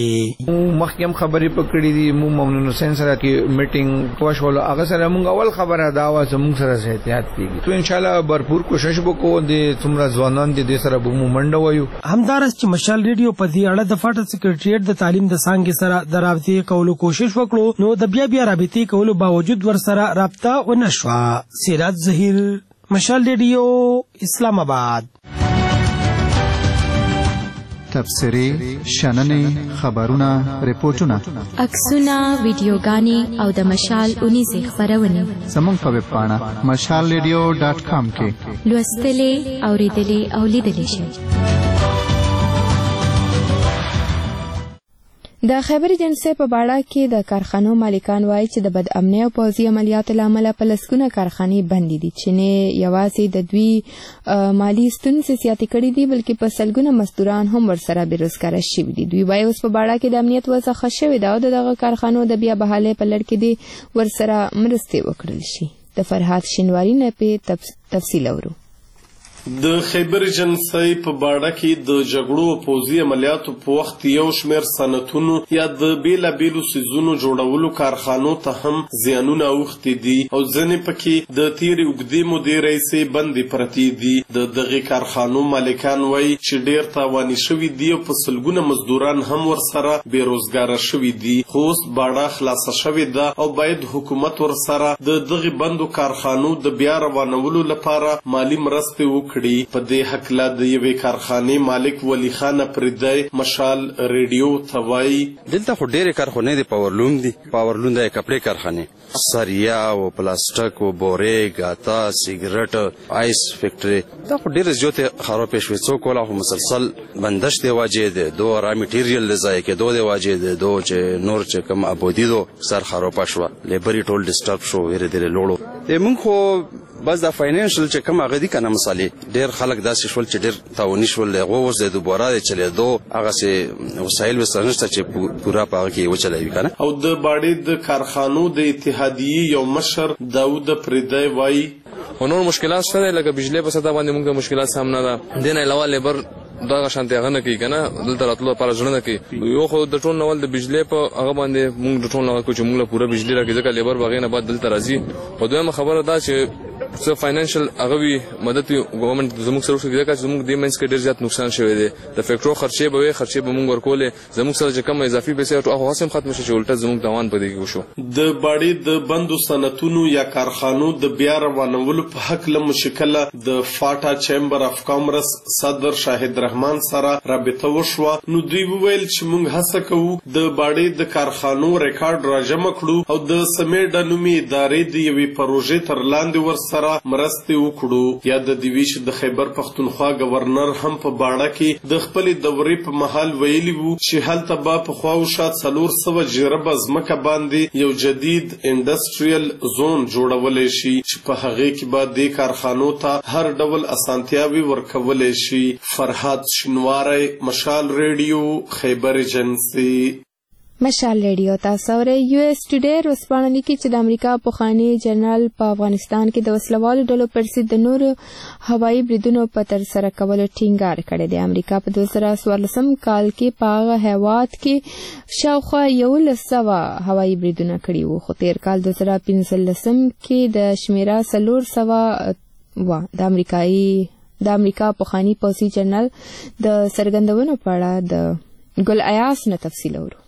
وې مخکیم خبرې پکړې دي مو ممنون حسین سره کې میټینګ پوښول هغه سره مونږ اول خبره دا و چې مونږ سره احتیاط کیږي تو ان شاء الله भरपूर کوشش وکړو د څومره ځوانان دي د سره به مو منډه وایو همدارس چې مشال ریډیو په دې اړه د فاټا سکریټریټ د تعلیم د څنګه سره د رابطې کولو کوشش وکړو نو د بیا بیا رابطې کولو باوجود ور سره رابطه ونشوه سراج ظهیر مشال ریډیو اسلام آباد تفسیری شننې خبرونه ریپورتونه عکسونه ویډیوګانې او د مشال اونیزه خبرونه زموږ په ویب پاڼه مشال ریډیو ډاټ کام کې لوستلې اوریدلې او لیدلې شئ د خیبر جنسه په باړه کې د کارخانو مالکان وایي چې د بد امنۍ او پوځي عملیاتو لامل په لسګونه کارخانې بندې دي چې نه یوازې د دوی مالی ستونزې زیاتې کړې دي بلکې په سلګونه مزدوران هم ورسره بیروزګاره شوي دي دوی وایي اوس په باړه کې د امنیت وضع ښه شوې ده او دغه کارخانو د بیا بحالۍ په لړ کې دي ورسره مرستې وکړل شي د فرحات شینواری نه په تفصیل اورو. د خیبر ایجنسۍ په باډه کې د جګړو او پوځي عملیاتو په وخت یو شمېر صنعتونو یا د بېلابېلو څیزونو جوړولو کارخانو ته هم زیانونه اوښتي دي او ځینې پکې د تېرې اوږدې مودې راهیسې بندې پرتې دي. د دغې کارخانو مالکان وایي چې ډېر تاواني شوي دي او په سلګونه مزدوران هم ورسره بېروزګاره شوي دي. خو اوس باډه خلاصه شوې ده او باید حکومت ورسره د دغې بندو کارخانو د بیا روانولو لپاره مالي مرستې وکړي. په دې هکله د یوې کارخانې مالک ولی خان افریدی مشال ریډیو ته وایي دلته خو ډېرې کارخانې دي، پاورلوم دي، پاورلوم د کپړې کارخانې، سریا او پلاستیک او بورې، ګاتا، سیګریټ، آیس فیکټري، دا خو ډېرې زیاتې خرابې شوې. څوک ولا خو مسلسل بندش دی واجې دی، دو را میټیریل د ضایع کېدو دی واجې دی، دو چې نور چې کوم ابودي دو سر خرابه شوه، لیبري ټول ډسټرب شو، ډېرې ډېرې لوړو دی. موږ خو بس دا فاینانشل چې کوم هغه دي کنه مثالې ډېر خلک داسې شول چې ډېر تاواني شول، هغه اوس د دوباره د چلېدو هغسې وسایل ورسره نشته چې پوره په هغه کې وچلوي کنه. او د باډې د کارخانو د اتحادیې یو مشر داود افریدی وایي خو نور مشکلات شته لکه بجلی په سطح باندې موږ د مشکلات سامنا ده. دې نه علاوه لیبر دغه شانتي هغه نه کوي کنه، دلته راتلو لپاره ژوند نه کوي. یو خو د ټول نول د بجلی په هغه باندې موږ د ټول نول کو چې موږ له پوره بجلی راکې ځکه لیبر بغیر نه بعد دلته راځي. خو دویمه خبره دا چې څه فاینانشل هغه وي مدد ګورنمنت زموږ سره وکړي ځکه زموږ د منځ کې ډېر زیات نقصان شوی دی. د فیکټرو خرچې به وي، خرچې به موږ ورکولې، زموږ سره چې کوم اضافي پیسې هغه هم ختم شي چې الټه زموږ دوان په دې کې وشو. د باډې د بندو صنعتونو یا کارخانو د بیا روانولو په هکله مشکله د فاټا چیمبر اف کامرس صدر شاهد رحمان سره رابطه وشوه. نو دوی وویل چې موږ هڅه کوو د باډې د کارخانو ریکارډ راجمع کړو او د سمیډا نومي ادارې د یوې پروژې تر لاندې ورسره مرستې وکړو. یا د دیویش د خیبر پښتونخوا گورنر هم په باډه کې د خپلې دورې په مهال ویلي وو چې هلته به په خواوشا څلور سوه جربه ځمکه باندې یو جدید انډسټریل زون جوړولی شي چې په هغې کې به دې کارخانو ته هر ډول اسانتیاوې ورکولی شي. فرحات شینواری، مشال ریډیو، خیبر ایجنسي. مشال ریډیو تاسو اورئ. یو ایس ټوډے ورځپاڼه لیکي چې د امریکا پخوانی جنرال په افغانستان کې د وسلوالو ډلو پر ضد د نورو هوایي بریدونو په ترسره کولو ټینګار کړی دی. امریکا په دوه زره څوارلسم کال کې په هغه هیواد کې شاوخوا یولس سوه هوایي بریدونه کړي وو، خو تیر کال دوه زره پنځلسم کې د شمیره څلور سوه وه. د امریکایي د امریکا پخوانی پوځي جنرال د څرګندونو په اړه د ګل ایاس نه تفصیل اورو.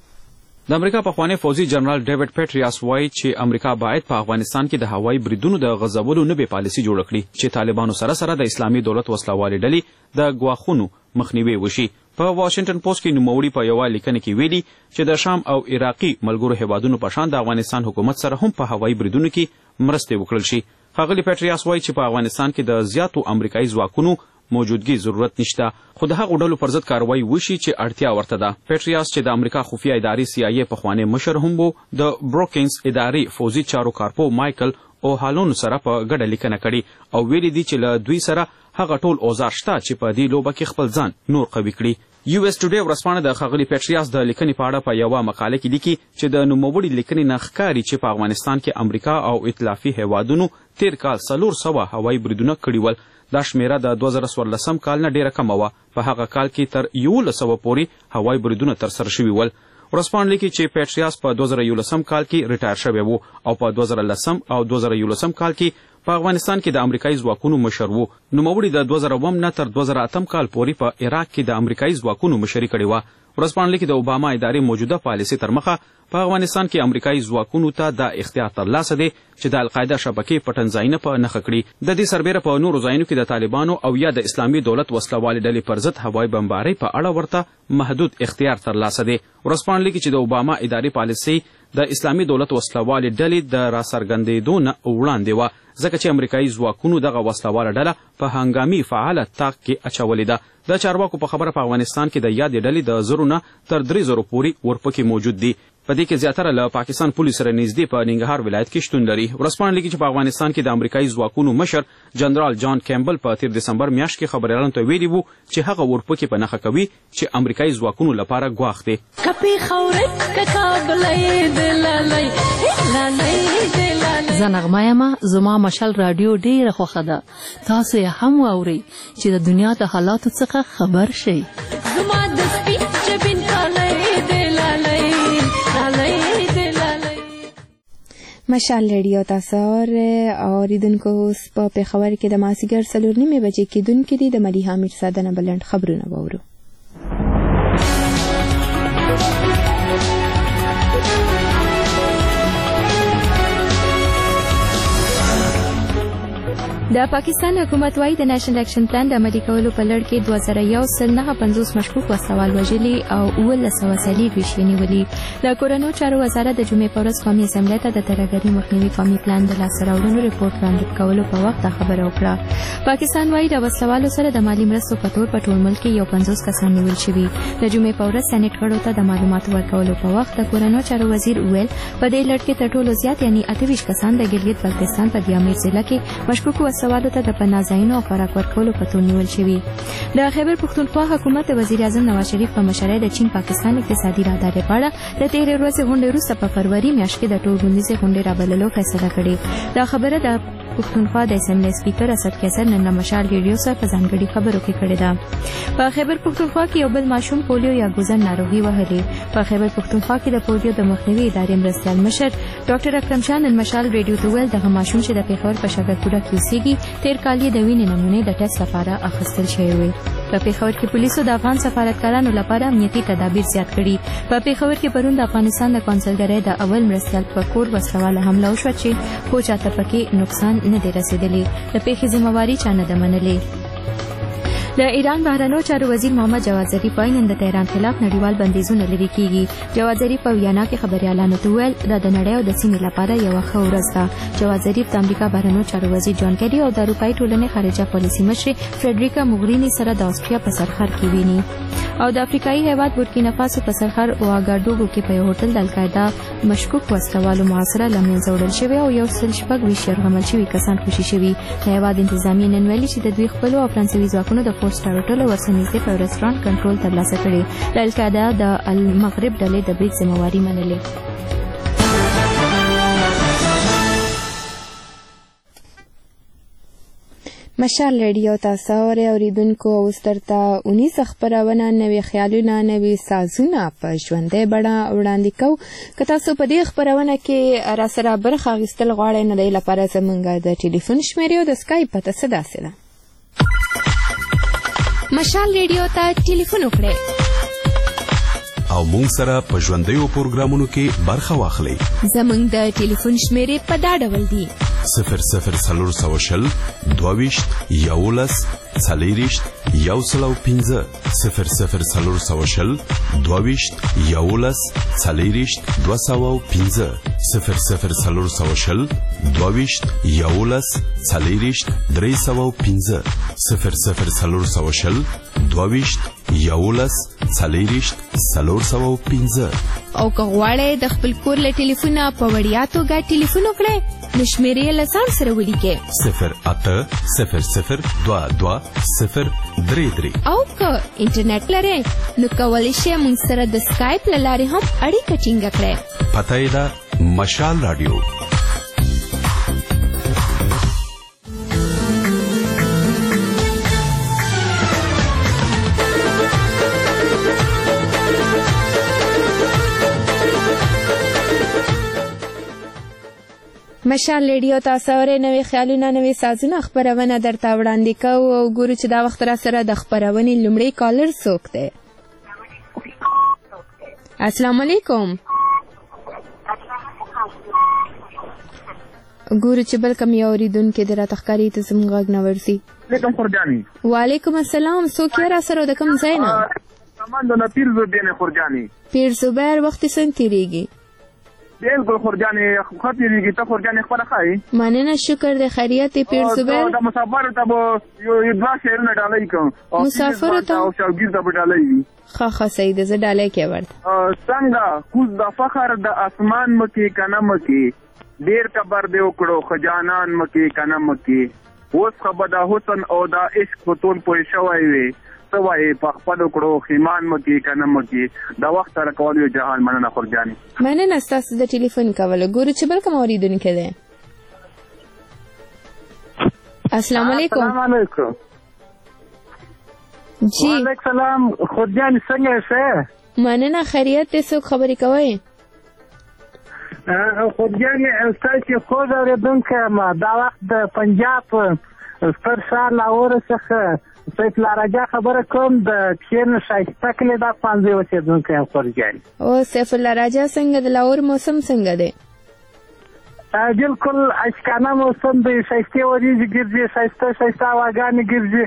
د امریکا پخوانی فوزي جنرال ډیوډ پیټریاس وایي چې امریکا باید په افغانستان کې د هوایي بریدونو د غځولو نوې پالیسي جوړه کړي چې طالبانو سره سره د اسلامي دولت وسلوالې ډلې د ګواښونو مخنیوي وشي. په واشنگټن پوسټ کې نوموړي په یوه لیکنه کې ویلي چې د شام او عراقي ملګرو هیوادونو په شان د افغانستان حکومت سره هم په هوایي بریدونو کې مرستې وکړل شي. ښاغلي پیټریاس وایي چې په افغانستان کې د زیاتو امریکایي ځواکونو موجودګي ضرورت نشته، خو د هغو ډلو پر ضد کاروایی وشي چې اړتیا ورته ده. پیټریاس چې د امریکا خفیه ادارې سی آی ای پخوانی مشر هم و، د بروکینز ادارې فوزي چارو کارپو مایکل او هالون سره په ګډه لیکنه کړې او ویلي دي چې له دوی سره هغه ټول اوزار شته چې په دې لوبه کې خپل ځان نور قوي کړي. یو ایس ټوډے ورځپاڼه د ښاغلي پیټریاس د لیکنې په اړه په یوه مقاله کې لیکي چې د نوموړي لیکنې نه ښکاري چې په افغانستان کې امریکا او ائتلافي هیوادونو تیر کال څلور سوه هوایي بریدونه کړي ول. دا شمیره د دوه زره څوارلسم کال نه ډیره کمه وه. په هغه کال کې تر یولس سوه پورې هوایي بریدونه ترسره شوي ول. ورځپاڼه لیکي چې پیټریاس په دوه زره یولسم کال کې ریټایر شوی و او په دوه زره لسم او دوه زره یولسم کال کې په افغانستان کې د امریکایي ځواکونو مشر و. نوموړي د دوه زره اووم نه تر دوه زره اتم کال پورې په عراق کې د امریکایي ځواکونو مشري کړې وه. ورځپاڼه لیکي د اوباما ادارې موجوده پالیسي تر مخه په افغانستان کې امریکایي ځواکونو ته دا اختیار ترلاسه دی چې د القاعده شبکې پټن ځایونه په نښه کړي. د دې سربیره په نورو ځایونو کې د طالبانو او یا د اسلامي دولت وسلوالې ډلې پر ضد هوایي بمبارۍ په اړه ورته محدود اختیار ترلاسه دی. ورځپاڼه لیکي چې د اوباما ادارې پالیسي د اسلامي دولت وسلوالې ډلې د راڅرګندېدو نه وړاندې وه ځکه چې امریکایي ځواکونو دغه وسلواله ډله په هنګامي فعاله تاق کې اچولې ده. د چارواکو په خبره په افغانستان کې د یادې ډلې د زرو نه تر درې زرو پورې ورپکې موجود دي. په دې کې زیاتره له پاکستان پولیس سره نږدې په ننګرهار ولایت کې شتون لري. ورځپاڼه لیکي چې په افغانستان کې د امریکایي ځواکونو مشر جنرال جان کیمبل په تیر دسمبر میاشت کې خبريالانو ته ویلي وو چې هغه ورپکې په نښه کوي چې امریکایي ځواکونو لپاره ګواښ دی. زه نغمه یم، زما مشال رادیو ډیره خوښه ده. تاسو یې هم واورئ چې د دنیا د حالاتو څخه خبر شئ. زما د سپین جبین کالی دی لالی لالی دی لالی. مشال ریډیو تاسو اوریدونکو اوس په پېښور کې د مازدیګر څلور نیمې بجې کېدونکي دي. د ملي حامد ساده نه بلند خبرونه واورو. د پاکستان حکومت وايي د نېشنل اکشن پلان د عملي کولو په لړ کې دوه زره یو سل نه پنځوس مشکوک وسوال وژلي او اوولس سوه څلور ویشت ونیولي. د کورنیو چارو وزارت د جمعې په ورځ قومي اسمبلۍ ته د ترهګرۍ مخنیوي قومي پلان د لاسته راوړنو ریپورټ وړاندې کولو په وخت دا خبره وکړه. پاکستان وايي د وسلوالو سره د مالي مرستو په تور په ټول ملک کې یو پنځوس کسان نیول شوي. د جمعې په ورځ سېنیټ غړو ته د معلوماتو ورکولو په وخت د کورنیو چارو وزیر وویل په دې لړ کې تر ټولو زیات یعنی اته ویشت کسان د ګلګت بلتستان په دیامیر ضلع کې مشکوک وسوالو ته د پناه ځایونو او خوراک ورکولو په تور نیول شوي. د خیبر پښتونخوا حکومت د وزیر اعظم نواز شریف په مشرۍ د چین پاکستان اقتصادي راهدارۍ په اړه د تېرې ورځې غونډې وروسته په فروری میاشت کې د ټولغونډیزې غونډې رابللو فیصله کړې. دا خبره د پښتونخوا د اسمبلی سپیکر اسد کیسر نن له مشال ریډیو سره په ځانګړي خبرو کې کړې ده. په خیبر پښتونخوا کې یو بل ماشوم پولیو یا ګوزن ناروغي وهلې. په خیبر پښتونخوا کې د پولیو د مخنیوي ادارې مرستیال مشر ډاکټر اکرم شاه نن مشال ریډیو ته ویل دغه ماشوم چې د پېښور په شکرپوره کې اوسېږي تېر کال یې د وینې نمونې د ټسټ لپاره اخیستل شوې وې. په پېښور کې پولیسو د افغان سفارتکارانو لپاره امنیتي تدابیر زیات کړي. په پېښور کې پرون د افغانستان د کونسلګرۍ د اول مرستیال په کور وسلواله حمله وشوه چې خو چاته پکې نقصان نه دی رسېدلی. د پیښې ذمہواری چا نه ده منلې. د ایران بهرنیو چارو وزیر محمد جواد ظریف وايي نن د تهران خلاف نړیوال بندیزونه لرې کیږي. جواد ظریف په وینا کې خبريالانو ته وویل دا د نړۍ او د سیمې لپاره یوه ښه ورځ ده. جواد ظریف د امریکا بهرنیو چارو وزیر جان کیری او د اروپایي ټولنې خارجه پالیسي مشر فریډریکا موغریني سره د آسټریا په سرخر کې ویني او د افریقایي هیواد بورکینا فاسو په سرخر واګاډوګو کې په یو هوټل د القاعده مشکوک وسلوالو محاصره له منځه وړل شوې او یو سل شپږ ویشت یرغمل شوي کسان خوشي شوي. د هیواد انتظامیې نن ویلي چې د دوی خپلو او فرانسوي ځواکونو د فورس ټاورټلو ورڅخه نږدې په رستورانټ کنټرول ترلاسه کړی. د القاعده د المغرب ډلې د برید ذمہواري منلې. مشال ریډیو تاسو اوریدونکو اوس درته اونیس خبرونه نوې خیالونه نوې سازونه په ژوندۍ بڼه وړاندې کوو. که تاسو په دې خبرونه کې راسره برخه اخیستل غواړئ نو د لپاره زموږ د ټلیفون شمیرې او د سکایپ پته څه داسې ده. مشال ریډیو ته ټلیفون وکړئ او مونږ سره په ژوندیو پروګرامونو کې برخه واخلئ. زموږ د ټلیفون شمیرې په دا ډول دي: صفر صفر څلور سوه شل دوه ویشت یولس څلېرویشت یو سل او پنځه صفر صفر څلور سوه شل دوه ویشت یولس څلېرویشت دوه سوه او پنځه صفر صفر څلور سوه شل دوه ویشت یولس څلېرویشت درې سوه او پنځه صفر صفر څلور سوه شل دوه ویشت یولس څلېرویشت څلور سوه او پنځه. او که غواړئ د خپل کور له ټلیفونه په وړیا توګه ټلیفون وکړئ نو شمیرې یې له ځان سره ولیکئ: صفر اته صفر صفر دوه دوه صفر درې درې. او که انټرنیټ لرئ نو کولی شئ موږ سره د سکایپ له لارې هم اړیکه ټینګه کړئ. پته یې ده مشال راډیو. مشال ریډیو تاسو اورئ نوې خیالونه نوې سازونه خبرونه درته وړاندې کوو او ګورو چې دا وخت را سره د خبرونې لومړی کالر څوک دی. السلام علیکم. ګورو چې بل کوم یو اورېدونکی دی راته ښکاري ته زموږ غږ نه ورځي. وعلیکم خورجاني. وعلیکم السلام. څوک یې را سره د کوم ځای نه؟ سامان د پیر زوبیر خورجاني. پیر زوبیر وخت څنګه تېرېږي؟ بالکل خورجانې خطرېږي ته خورجانې خپله ښایي مننه شکر د خیریت پیر زبیر د مسافرو ته به یو دوه شعرونه ډالۍ کوم مسافرو ته او شوګیر ته به ډالۍ وي ښه ښه صحیح ده زه ډالۍ کې ورته څنګه کوز د فخر د اسمان مکې که نه مکې ډېر کبر دې وکړو خجانان مکې که نه مکې اوس خو به د حسن او د عشق په تون پوه شوی وې څه وایې په خپلو کړو خیمان مکې که نه مکې د وخت سره کول یو جهان مننه خورجانې مننه ستاسو د ټلیفون کولو ګورو چې بل کوم اورېدونکی دی السلام علیکم السلام علیکم جی وعلیکم سلام خورجانې څنګه یې مننه خیریت دی څوک خبرې کوئ خورجانې ستاسې خوږ اورېدونکی یم دا وخت د پنجاب ستر ښار لاهور څخه سیف الله راجا خبره کوم د کښېنه ښایسته کلي دا پانځه اوسېدونکی یم خورجانې او سیف الله راجا څنګه د لاهور موسم څنګه دی بالکل اشکانه موسم دی ښایستې وریځې ګرځي ښایسته ښایسته هواګانې ګرځي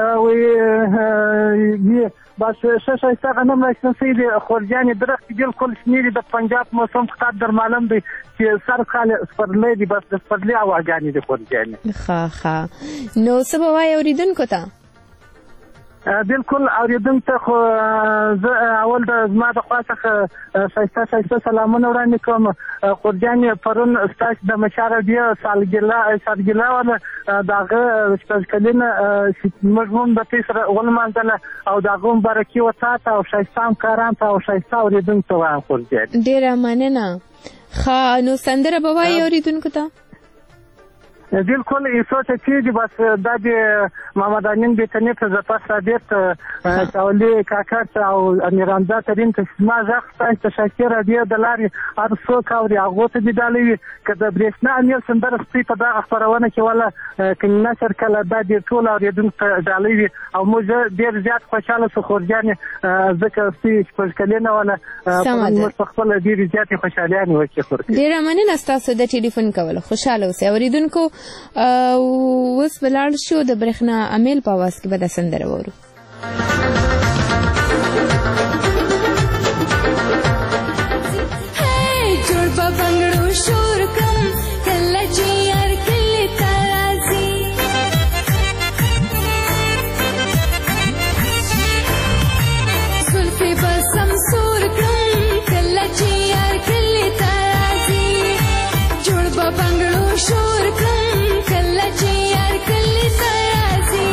بس ښه ښایسته غنم راشنه شوي دي خورجانې درختې بالکل شنې دي د پنجاب موسم خطر در معلوم دی چې سر کال سپرلی دي بس د سپرلي هواګانې دي خورجانې ښه ښه نو څه به وایې اورېدونکو ته بالکل اورېدونکو ته خو زه اول د زما د خوا څخه ښایسته ښایسته سلامونه وړاندې کوم خورجانې پرون ستاسو د مشال راډیو سالګرله وه د هغه شپږ کلنه موږ هم د دوی سره ولمانځله او د هغه مبارکي و تا ته او ښایسته همکارانو ته او ښایسته اورېدونکو ته وایم خورجانې ډېره مننه ښه نو سندره به وایي اورېدونکو ته بالکل ایسو ته چې بس دا د محمد امین بیتنی ته زپاس رابط ساولي کاکا ته او امیرحمزه ترین ته زما غږ ستاسو ته شاکر راډیو د لارې هر څوک اوري هغو ته دې ډالۍ وي که د برېښنا امیل سندره سپي په دغه خپرونه کې وله که نشر کله دا ډېر ټول اورېدونکو ته ډالۍ وي او موږ ډېر زیات خوشحاله شو خورجانې ځکه سپي شپږ کلنه وله موږ په خپله ډېرې زیاتې خوشحالیانې وکړې خورجانې ډېره مننه ستاسو د ټلیفون کولو خوشحاله اوسئ اورېدونکو اوس به لاړ شو د برېښنا امیل په اواز کې به دا سندره واورو جوړ به بنګړو شور کړم کله چې یار کلي ته راځي زلفې به سمسور کړم کله چې یار کلي ته راځي جوړ به بنګړو شور کړم کله چې یار کلي ته راځي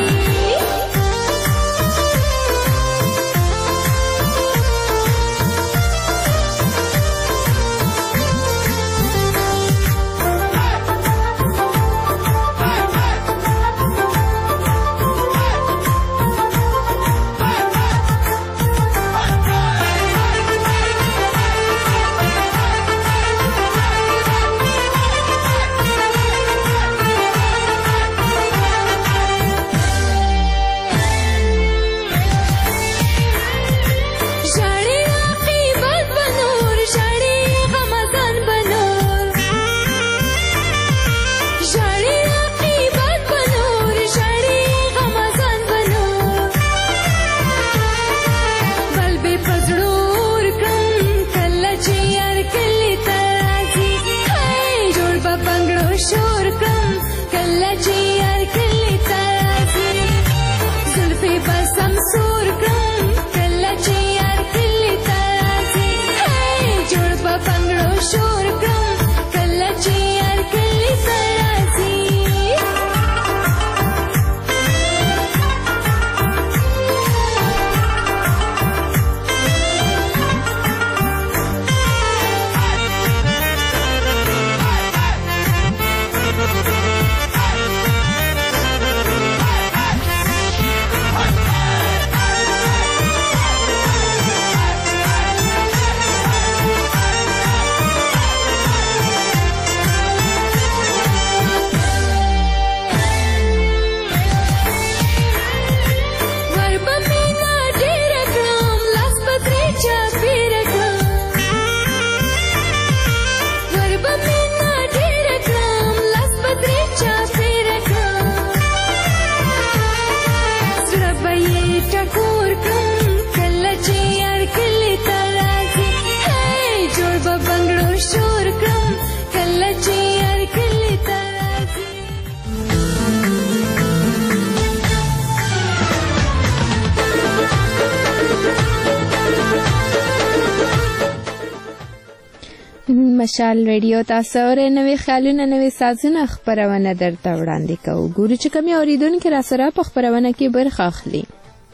مشال ریډیو تاسو اورئ نوې خیالونه نوې سازونه خپرونه درته وړاندې کوو. ګورو چې کومې اورېدونکي راسره په خپرونه کې برخه اخلي.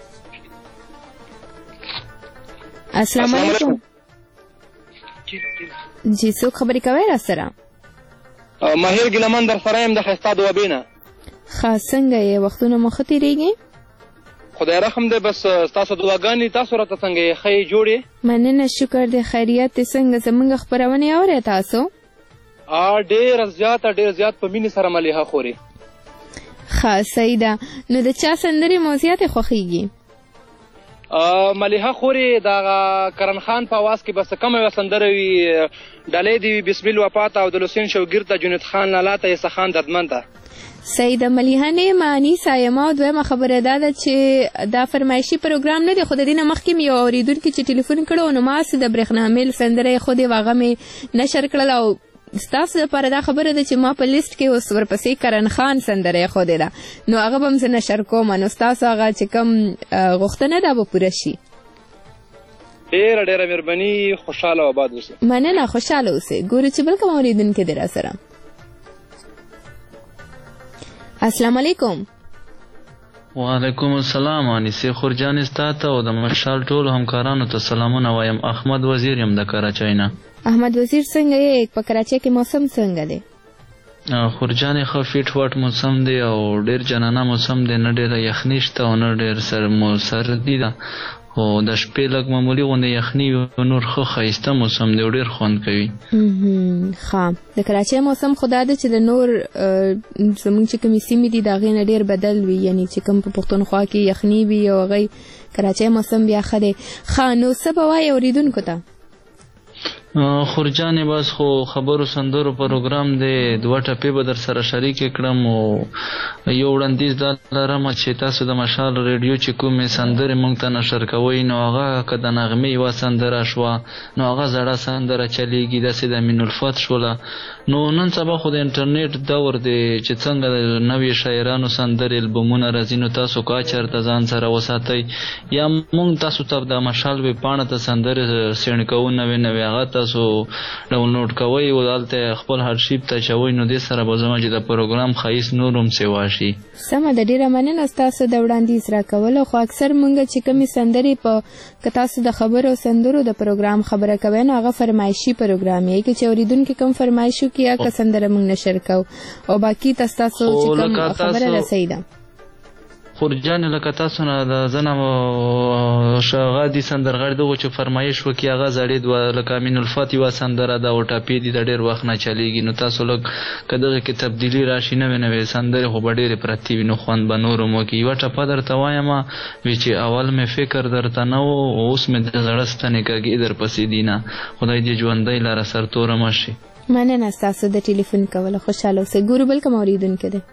السلام علیکم. جی څوک خبرې کوئ راسره؟ ماهر ګیلمن در سره یم د ښایسته دوابۍ نه. ښه څنګه یې وختونه مو ښه تېرېږي؟ خدای رحم دی. بس ستاسو دعاګانې تاسو راته څنګه یې ښه یې جوړې؟ مننه شکر دی خیریت دی. څنګه زموږ خپرونې اورئ تاسو؟ ډېره زیاته ډېر زیات په مینې سره ملیحه خورې. ښه صحیح ده. نو د چا سندرې مو زیاتې خوښېږي؟ ملیحه خورې د کرن خان په اواز کې بس کومه یوه سندره وي، ډالۍ دې وي بسم الوفات او د لوسین شوګیر ته جنید خان لالا ته یې سخان دردمن ته. صحیح ده. ملیحه نه یم انیسه یم. او دویمه خبره دا ده چې دا فرمایشي پروګرام نه دی، خو د دې نه مخکې مې یو اورېدونکي چې ټلیفون کړی و نو ما هسې د برېښنا میل سندره یې ښودې وه، هغه مې نشر کړله او ستاسو لپاره دا خبره ده چې ما په لیست کې اوس ورپسې کرن خان سندره یې ښودې ده، نو هغه به م زه نشر کوم. نو ستاسو هغه چې کوم غوښتنه ده به پوره شي. ډېره ډېره مهرباني. خوشحاله او آباد اوسئ. مننه. خوشحاله اوسئ. ګورو چې بل کوم اورېدونکی دی راسره. السلام علیکم. وعلیکم السلام. انیسې خورجانې ستا ته او د مشال ټولو همکارانو ته سلامونه وایم. احمد وزیر یم د کراچۍ نه. احمد وزیر څنګه یې؟ په کراچۍ کې موسم څنګه دی؟ خورجانې ښه فیټ واټ موسم دی او ډېر جنانه موسم دی، نه ډېره یخني شته او نه ډېر سر مو سردي ده، خو د شپې لږ معمولي غوندې یخني وي او نور ښه ښایسته موسم دی او ډېر خوند کوي. ښه. د کراچۍ موسم خو دا ده چې د نور زموږ چې کومې سیمې دي د هغې نه ډېر بدل وي، یعنې چې کوم په پښتونخوا کې یخني وي او هغې کراچۍ موسم بیا ښه دی. ښه نو څه به وایې اورېدونکو ته؟ خورجانې بس خو خبرو سندرو پروګرام دی، دوه ټپې به در سره شریکې کړم او یو وړاندیز دا لرم چې تاسو د مشال ریډیو چې کومې سندرې موږ ته نشر کوئ نو هغه که د نغمې یوه سندره شوه نو هغه زړه سندره چلیږي، داسې د امین الفت شوله. نو نن سبا خو د انټرنیټ دور دی چې څنګه د نوې شاعرانو سندرې البومونه راځي، نو تاسو که چېرته ځان سره وساتئ یا موږ تاسو ته د مشال ویبپاڼه ته سندرې سینډ کوو نوې نوې، هغه تاسو ډاونلوډ کوئ او هلته خپل هارشیپ ته اچوئ، نو دې سره به زما چې د پروګرام ښایست نور هم سیوا شي. سمه ده. ډېره مننه ستاسو د وړاندیز راکولو. خو اکثر موږ چې کومې سندرې په که تاسو د خبرو او سندرو د پروګرام خبره کوئ نو هغه فرمایشي پروګرام یې که چې اورېدونکي کوم فرمایش وکړي یا که سندره موږ نشر کوو او باقي ته ستاسو چې کوم خبره رسۍ ده. خورجانې لکه تاسو نه د زه نه غادي سندرغاړي دغو چې فرمایش وکړي هغه زړې دوه لکه امین الفت یوه سندره ده او ټپې دي د ډېر وخت نه چلیږي، نو تاسو لږ که دغې کې تبدیلي راشي نوې نوې سندرې خو به ډېرې پرتې وي نو خوند به نور هم وکړي. یوه ټپه درته وایم وی چې اول مې فکر درته نه و اوس مې د زړه ستنې کږې درپسې دي نه، خدای دې ژوندی لره سرتوره مه شي. مننه ستاسو د ټلیفون کولو. خوشحاله اوسئ. ګورو بل کوم اورېدونکی دی.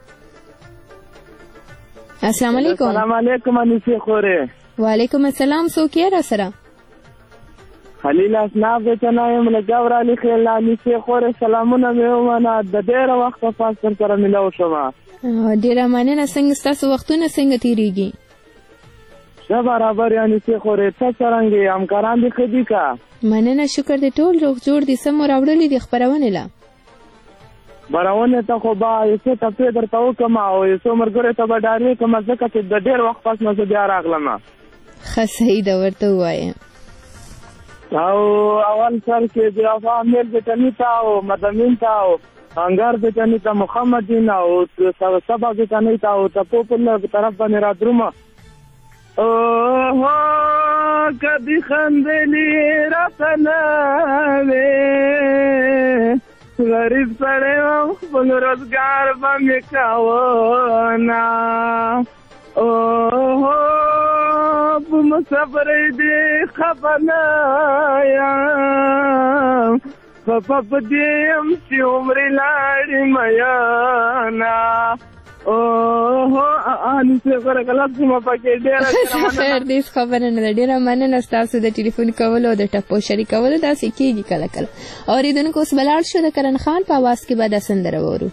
السلام علیکم. السلام علیکم انیسې خورې. وعلیکم السلام. څوک یې راسره؟ خلیل اسناب بیچنه یم له جور علي خیل. انیسې خورې سلامونه مې ومنه، د ډېره وخته پاس در سره ملو شومه. ډېره مننه. څنګه ستاسو وختونه څنګه تېرېږي؟ ښه برابر یې انیسې خورې. ته څرنګه یې؟ همکاران دې ښه دي که؟ مننه شکر دی ټول روغ جوړ دي. څه مو راوړلي دي خپرونې له؟ براونې ته خو به یو څه ټپې درته وکړم او یو څو ملګرو ته به ډالۍ کړم ځکه چې د ډېر وخت پس نه زه بیا راغلم. ښه صحیح ده ورته ووایه. او اول سر کې د وفا امیر بټني ته او مدمین ته او انګار بټني ته محمدین او سبا بټني ته او تپو په طرف باندې را درومه. اوه کدی خندلې راته نه وې غریب سړی وم خپل روزګار به مې کاوه نه. اوه په مسافرۍ دې خفه نه یم، خفه په دې یم چې عمرې لاړې میانه. اوه انیسې غوره کلک شومه پکې ډېره خیر دې خبره نه ده. ډېره مننه ستاسو د ټلیفون کولو او د ټپو شریکولو. داسې کېږي کله کله. اورېدونکو اوس به لاړ شو د کرن خان په اواز کې به دا سندره واورو.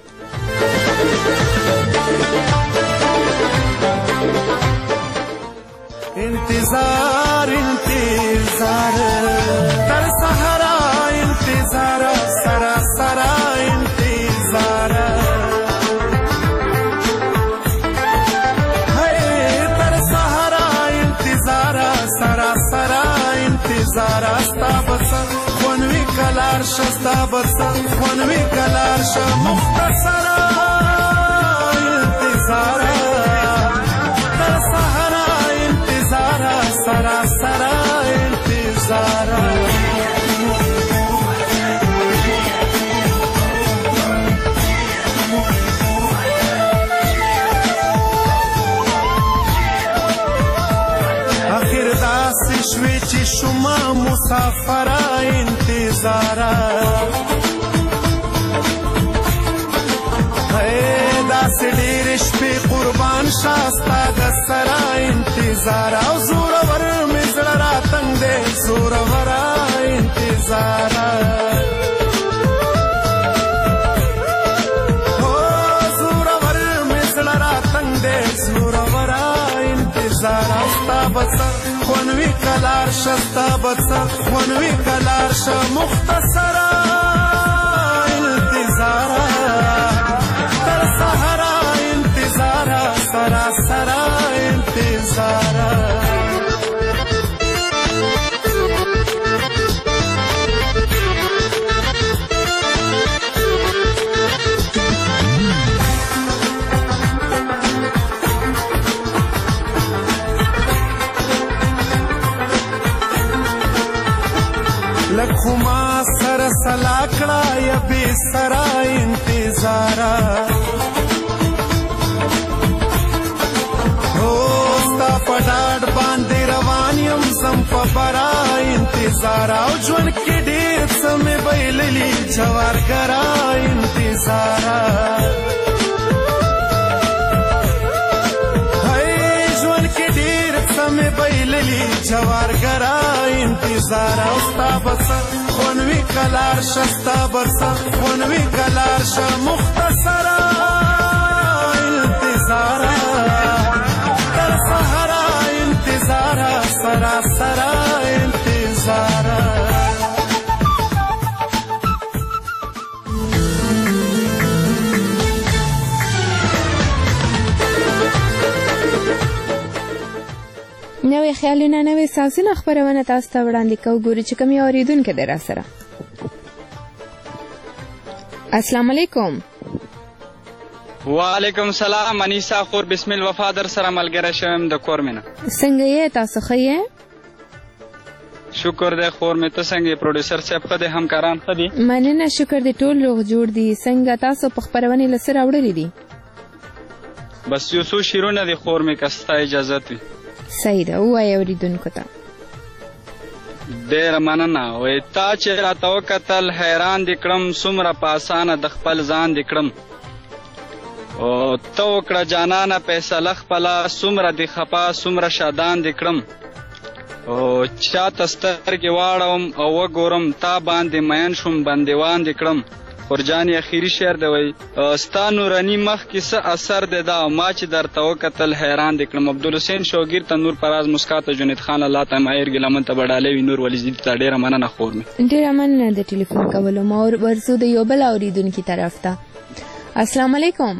انتظار انتظار تر سهارا انتظار سر انتظار استا بس خونوي کلار شستا بس خونوي کلار ش مختصر انتظار تر سحر انتظار سرا سرا انتظار شوی چې شما مسافر انتظار هي داس ډېر شپې قربان شاستا د سرا انتظار او زور ور مزړه راتنګ دې زور ور انتظار او زور ور مزړه راتنګ دې زور ور انتظار استا بس خونوي کلار شستا بس خونوي کلار ش مختصر انتظار تر سحر انتظار سرا سرا انتظار لکھما سر سلاکڑا یا بے سرا انتظارا ہوستا پڑاڑ باندے روانیم زمپا برا انتظارا او جون کی ڈیر سمے بیللی جوار گرا انتظارا جون کی ډیر سمې بیللی جوار ګرا انتظار اوستا بس خونوي کلار شستا بس خونوي کلار ش مختصر انتظار تر سحر انتظار سرا سرا انتظار نوې خیالونه نوې سازونه خبرونه تاسو ته وړاندې کوو ګوري چې کوم یو اوریدونکو دی راسره. السلام علیکم. وعلیکم السلام. انیسا خور بسم الوفا در سره ملګری شوم د کور مینه. څنګه یې تاسو ښه یې؟ شکر دی خور مې. ته څنګه یې؟ پروډوسر صاحب ښه دی؟ همکاران ښه دي؟ مننه شکر دی ټول روغ جوړ دي. څنګه تاسو په خپرونې له څه راوړلي دي؟ بس یو څو شعرونه دي خور مې که ستا اجازت وي. صحیح ده ووایه اوریدونکو ته. ډېره مننه. وایي تا چې راته وکتل حیران دې کړم څومره په اسانه د خپل ځان دې کړم او ته وکړه جانانه فیصله خپله څومره دې خفا څومره شادان دې کړم او چاته سترګې واړوم او وګورم تا باندې مین شوم بندیوان دې کړم. خورجانې اخیري شعر دی وایي ستا نوراني مخ کې څه اثر دی دا ما چې درته وکتل حیران دې کړم. عبدالحسین شوګیر ته نور پراز مسکا ته جنید خان الله ته ماهر ګیلمن ته بډالۍ وي نور ولیزي ته ډېره مننه خور مې. ډېره مننه د ټلیفون کولو ما ورځو د یو بل اوریدونکي طرف ته. السلام علیکم.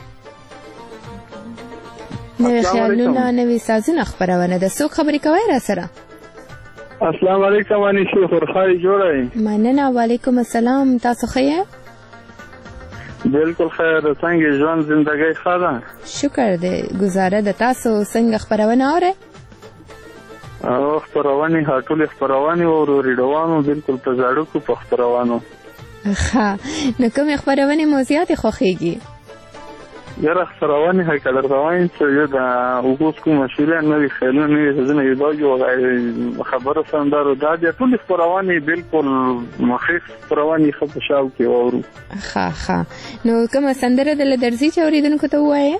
نوې خیالونه نوې سازونه خپرونه ده. څوک خبرې کوئ را سره؟ السلام علیکم انیسې خورخای جوړه یې؟ مننه. وعلیکم السلام. تاسو ښه یې؟ بالکل خیر. څنګه ژوند زندګۍ ښه ده؟ شکر دی. ګزاره ده. تاسو څنګه خپرونه اورئ؟ او خپرونې ټولې خپرونې اورو ریډیوانو بالکل په زاړه کو په خپرونو. ښه نو کومې خپرونې مو زیاتې خوښېږي؟ یاره خپرونې هکه درته وایم چې یو د اوس کومه شعرونه نوي خیالونه نوي سازونه یو یو خبره سندرو دا د ټولې خپرونې بالکل مخیف خپرونې ښه په شاو کې اورو. ښه ښه نو کومه سندره دله درځي چې اورېدونکو ته ووایې؟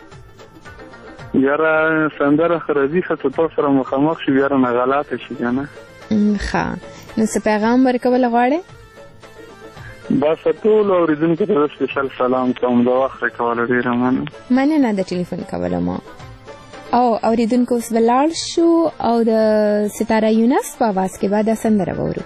یاره سندره خو راځي ښه چې تاسو سره مخامخ شو یاره نه غلطه شي که نه. ښه نو څه پیغام ورکولی غواړې؟ بس ټول اوریدونکو ته سپیشل سلام کوم. د وخت راکولو ډېره مننه. مننه د ټلیفون کولو ما. او اوریدونکو اوس به لاړ شو او د ستاره یونس په اواز کې به دا سندره واورو.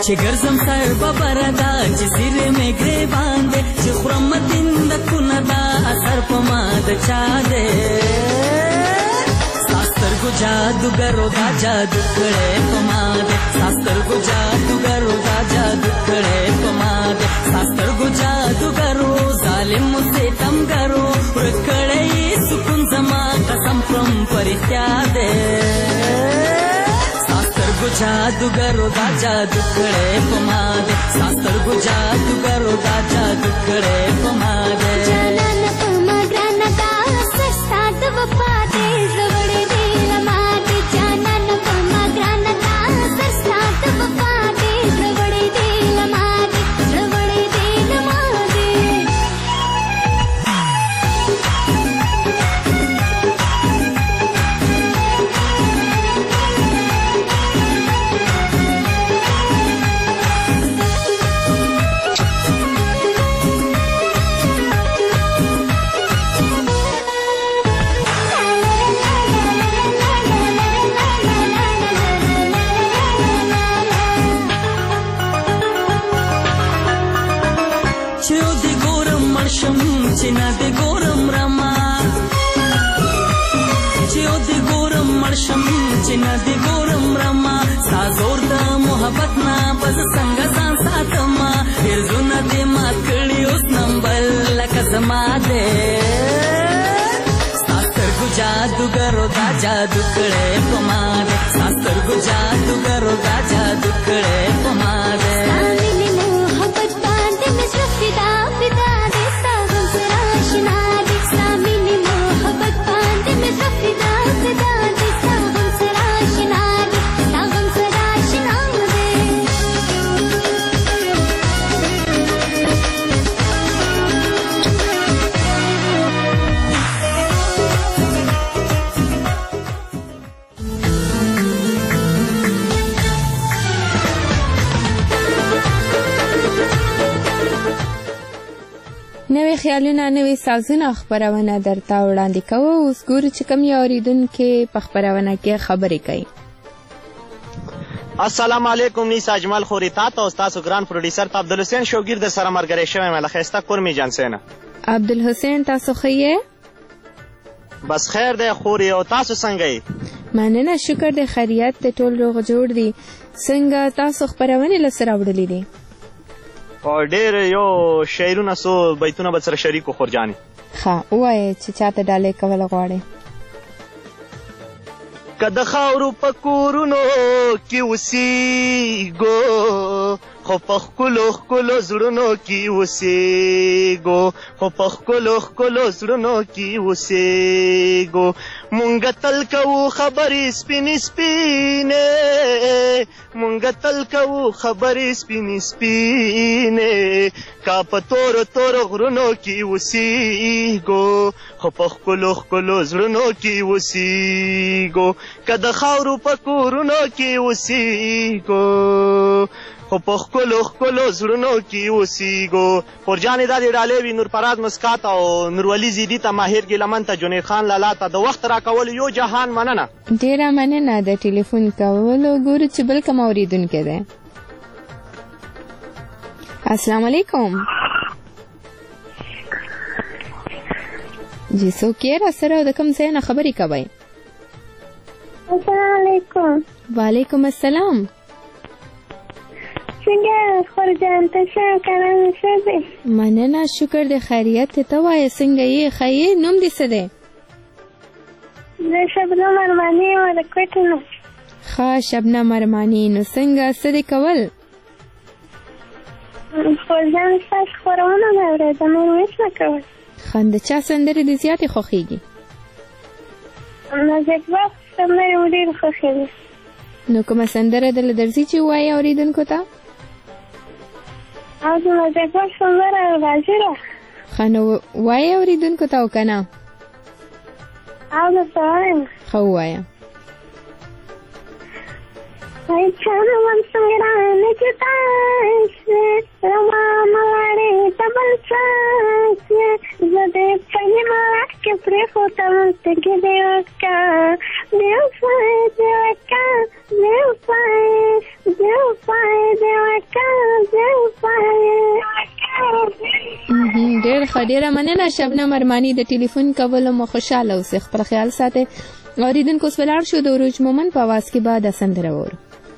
چې ګرځم سر ببره دا چې زیرې مې ګریبان دی چې خورم تندکونه دا اثر په ما د چا دی ستا سترګو جادوګرو دا جادو کړی په ما دی ستا سترګو جادوګرو دا جادو کړی په ما دی ستا سترګو جادوګرو ظالمو ستمګرو ورک کړی سکون زما قسم خورم په رښتیا دی جادوګرو دا جادو کړی په ما دی ستا سترګو جادوګرو دا جادو کړی په ما دی جانانه په ما ګرانه دا اثر ستا د وفا دی زه وړېدې له ما دی جانانه په ما ګرانه دا اثر ستا د وفا دی زه وړېدې له ما دی زه وړېدې له ما دی چې نه دې ګورم رما چې او دې ګورم مړ شم چې نه دې ګورم رما ستا زور د محبت نه بس څنګه ځان ساتما ډېر زړونه دې مات کړي اوس نمبل لکه زما دی ستا سترګو جادوګرو دا جادو کړی په ما دی ستا سترګو جادوګرو دا جادو کړی په ما دی ستا مینې محبت باندې مې زړه فدا فدا دی آشنا دی ستا مینې محبت باندې مې زړه فدا فدا دی ستا غم سره آشنا دی ستا غم سره آشنا دی نوې خیالونه نوې سازونه خپرونه درته وړاندې کوو. اوس ګورو چې کوم یو اورېدونکي په خپرونه کې خبرې کوي. السلام علیکم نیسا اجمل خوري تا ته او ستاسو ګران پروډیوسر ته عبدالحسین شوګیر در سره ملګری شوی یم له ښایسته کورمي جانسینه. عبدالحسین تاسو ښه یې؟ بس خیر دی خوري او تاسو څنګه یې؟ مننه شکر دی خیریت دی ټول روغ جوړ دی. څنګه تاسو خپرونې له سره وړلې دي؟ او ډېر یو شعرونه څو بیتونه به سره شریک وو خورجانې. ښه ووایې چې چاته ډالۍ کول غواړې. که د خاورو په کورونو کې اوسېږو خو په ښکلو ښکلو زړونو کې اوسېږو خو په ښکلو ښکلو زړونو کې اوسېږو مونږ تل کوو خبرې سپینې سپینې مونږ تل کوو خبرې سپینې سپینې کا په تورو تورو غرونو کې اوسېږو خو په ښکلو ښکلو زړونو کې اوسېږو که د خاورو په کورونو کې اوسېږو خو په ښکلو ښکلو زړونو کې اوسېږو. خورجانې دا دې ډالۍ وي نورفراد مسکات او نورولي زیدي ته ماهر ګیلمن ته جنید خان لالا ته د وخت راکولو یو جهان مننه. ډېره مننه د ټلیفون کولو. ګورو چې بل کوم اورېدونکی دی. السلام علیکم. جی څوک یې را سره او د کوم ځای نه خبرې کوئ؟ السلام علیکم. وعلیکم السلام. څنګه خورجان ته څه کاران څه دی؟ مننه شکر دی خیریت دی. ته وایې څنګه یې ښه یې؟ نوم دې څه دی؟ زه شبنم ارماني یم د کوټې نه. ښه شبنم ارماني. نو څنګه څه دې کول؟ خورجان ستاسو خپرونه مې اورېده نور هېڅ نه کول. ښه د چا سندرې دې زیاتې خوښېږي؟ نازک باغ سندرې مو ډېرې خوښېږي. نو کومه سندره دله درځي چې ووایې اورېدونکو ته؟ او د نازک باغ سندره راځي را. ښه نو وایې اورېدونکو ته او که نه؟ او درته وایم. ښه ووایه. ای چانوم څنګه رانه جدا شوې رما مړې ته بل څه شوې زه دې په نیمه کې پرېښودم سترګې دې وکړه بېوفا دې وکړه بېوفا بېوفا پای دی وکړ دی پای ډېر ښه ډېره مننه شبنم ارماني د ټلیفون کولو مو خوشحاله اوسئ خپل خیال ساتئ اورېدونکو اوس ولاړ شو د عروج مومن په اواز کې به دا سندره واورو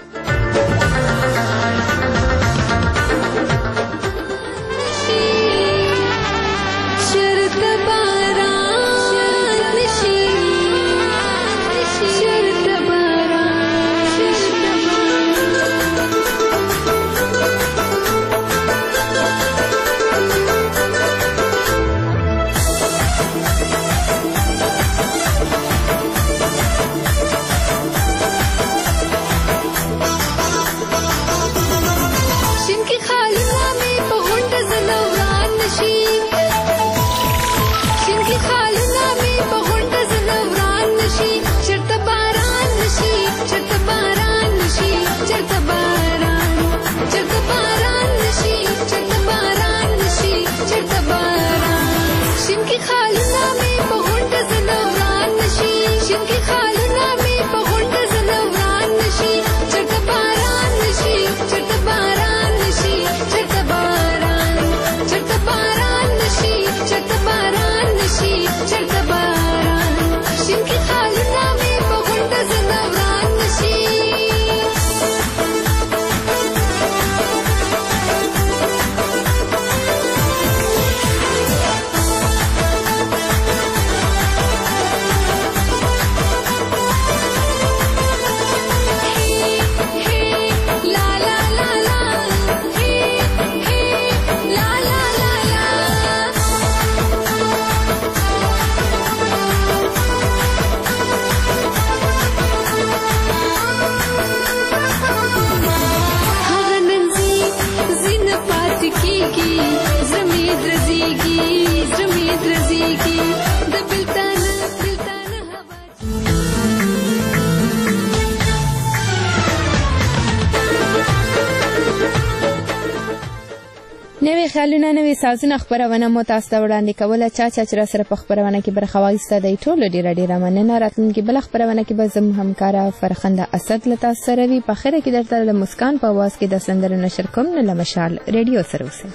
نوې خیالونه نوې سازونه خپرونه مو تاسو ته وړاندې کوله چا چا چې راسره په خپرونه کې برخه واخیسته دی ټولو ډېره ډېره مننه راتلونکې بله خپرونه کې به زموږ همکاره فرخنده اسد له تاسو سره وي په خیره کې درته د مسکان په اواز کې د سندرو نشر کوم نو له مشال ریډیو سره اوسئ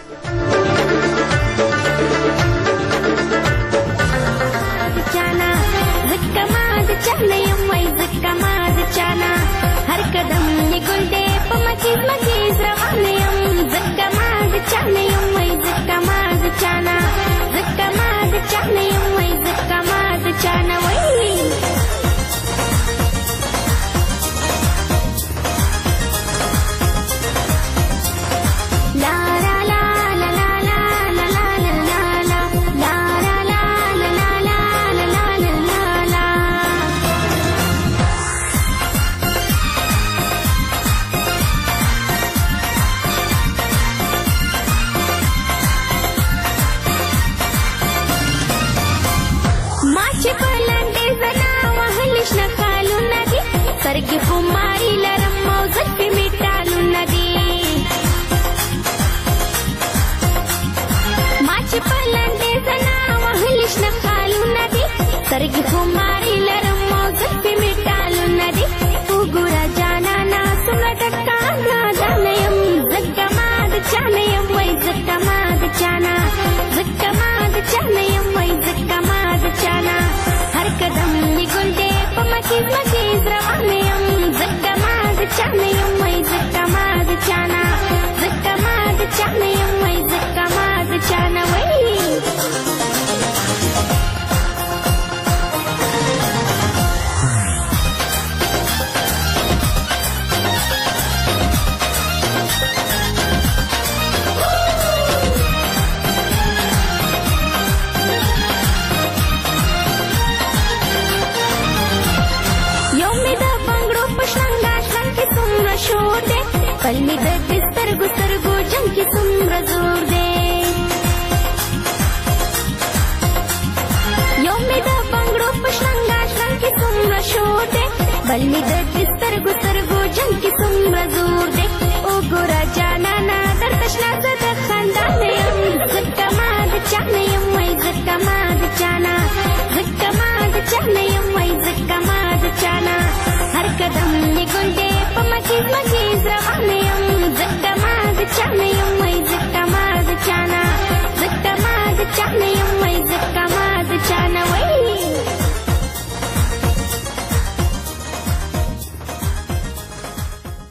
هر قدم یې ګل دی په مکیز مکیز روان یم ځکه ما د چا نه یم وای ځکه ما د چا نه ځکه ما د چا نه یم وای ځکه ما د چا نه وای لا لا لا لا لا لا لا لا لا لا لا لا لا لا لا چې په لاندې زنا وهل شنه کالونه دي سترګې خماري لرم او زلفې مې ټالونه دي ما چې په لاندې زنا وهل شنه کالونه دي سترګې خماري لرم او زلفې مې ټالونه دي وګوره جانانه څومره ډکه نادانه یم ځکه ما د چا نه یم وای ځکه ما د چا نه ځکه ما د چا نه یم وای ځکه ما د چا نه هر قدم یې ګل دی په مکیز مکیز روان یم ځکه ما د چا نه یم وای ځکه ما د چا نه ځکه ما د چا نه یم وای ځکه ما د چا نه وای شور دے پل می د سترګو سترګو جنگ کې څومره زور دی یو می د بنګړو په شرنګا شرنګ کې څومره شور دی بل می د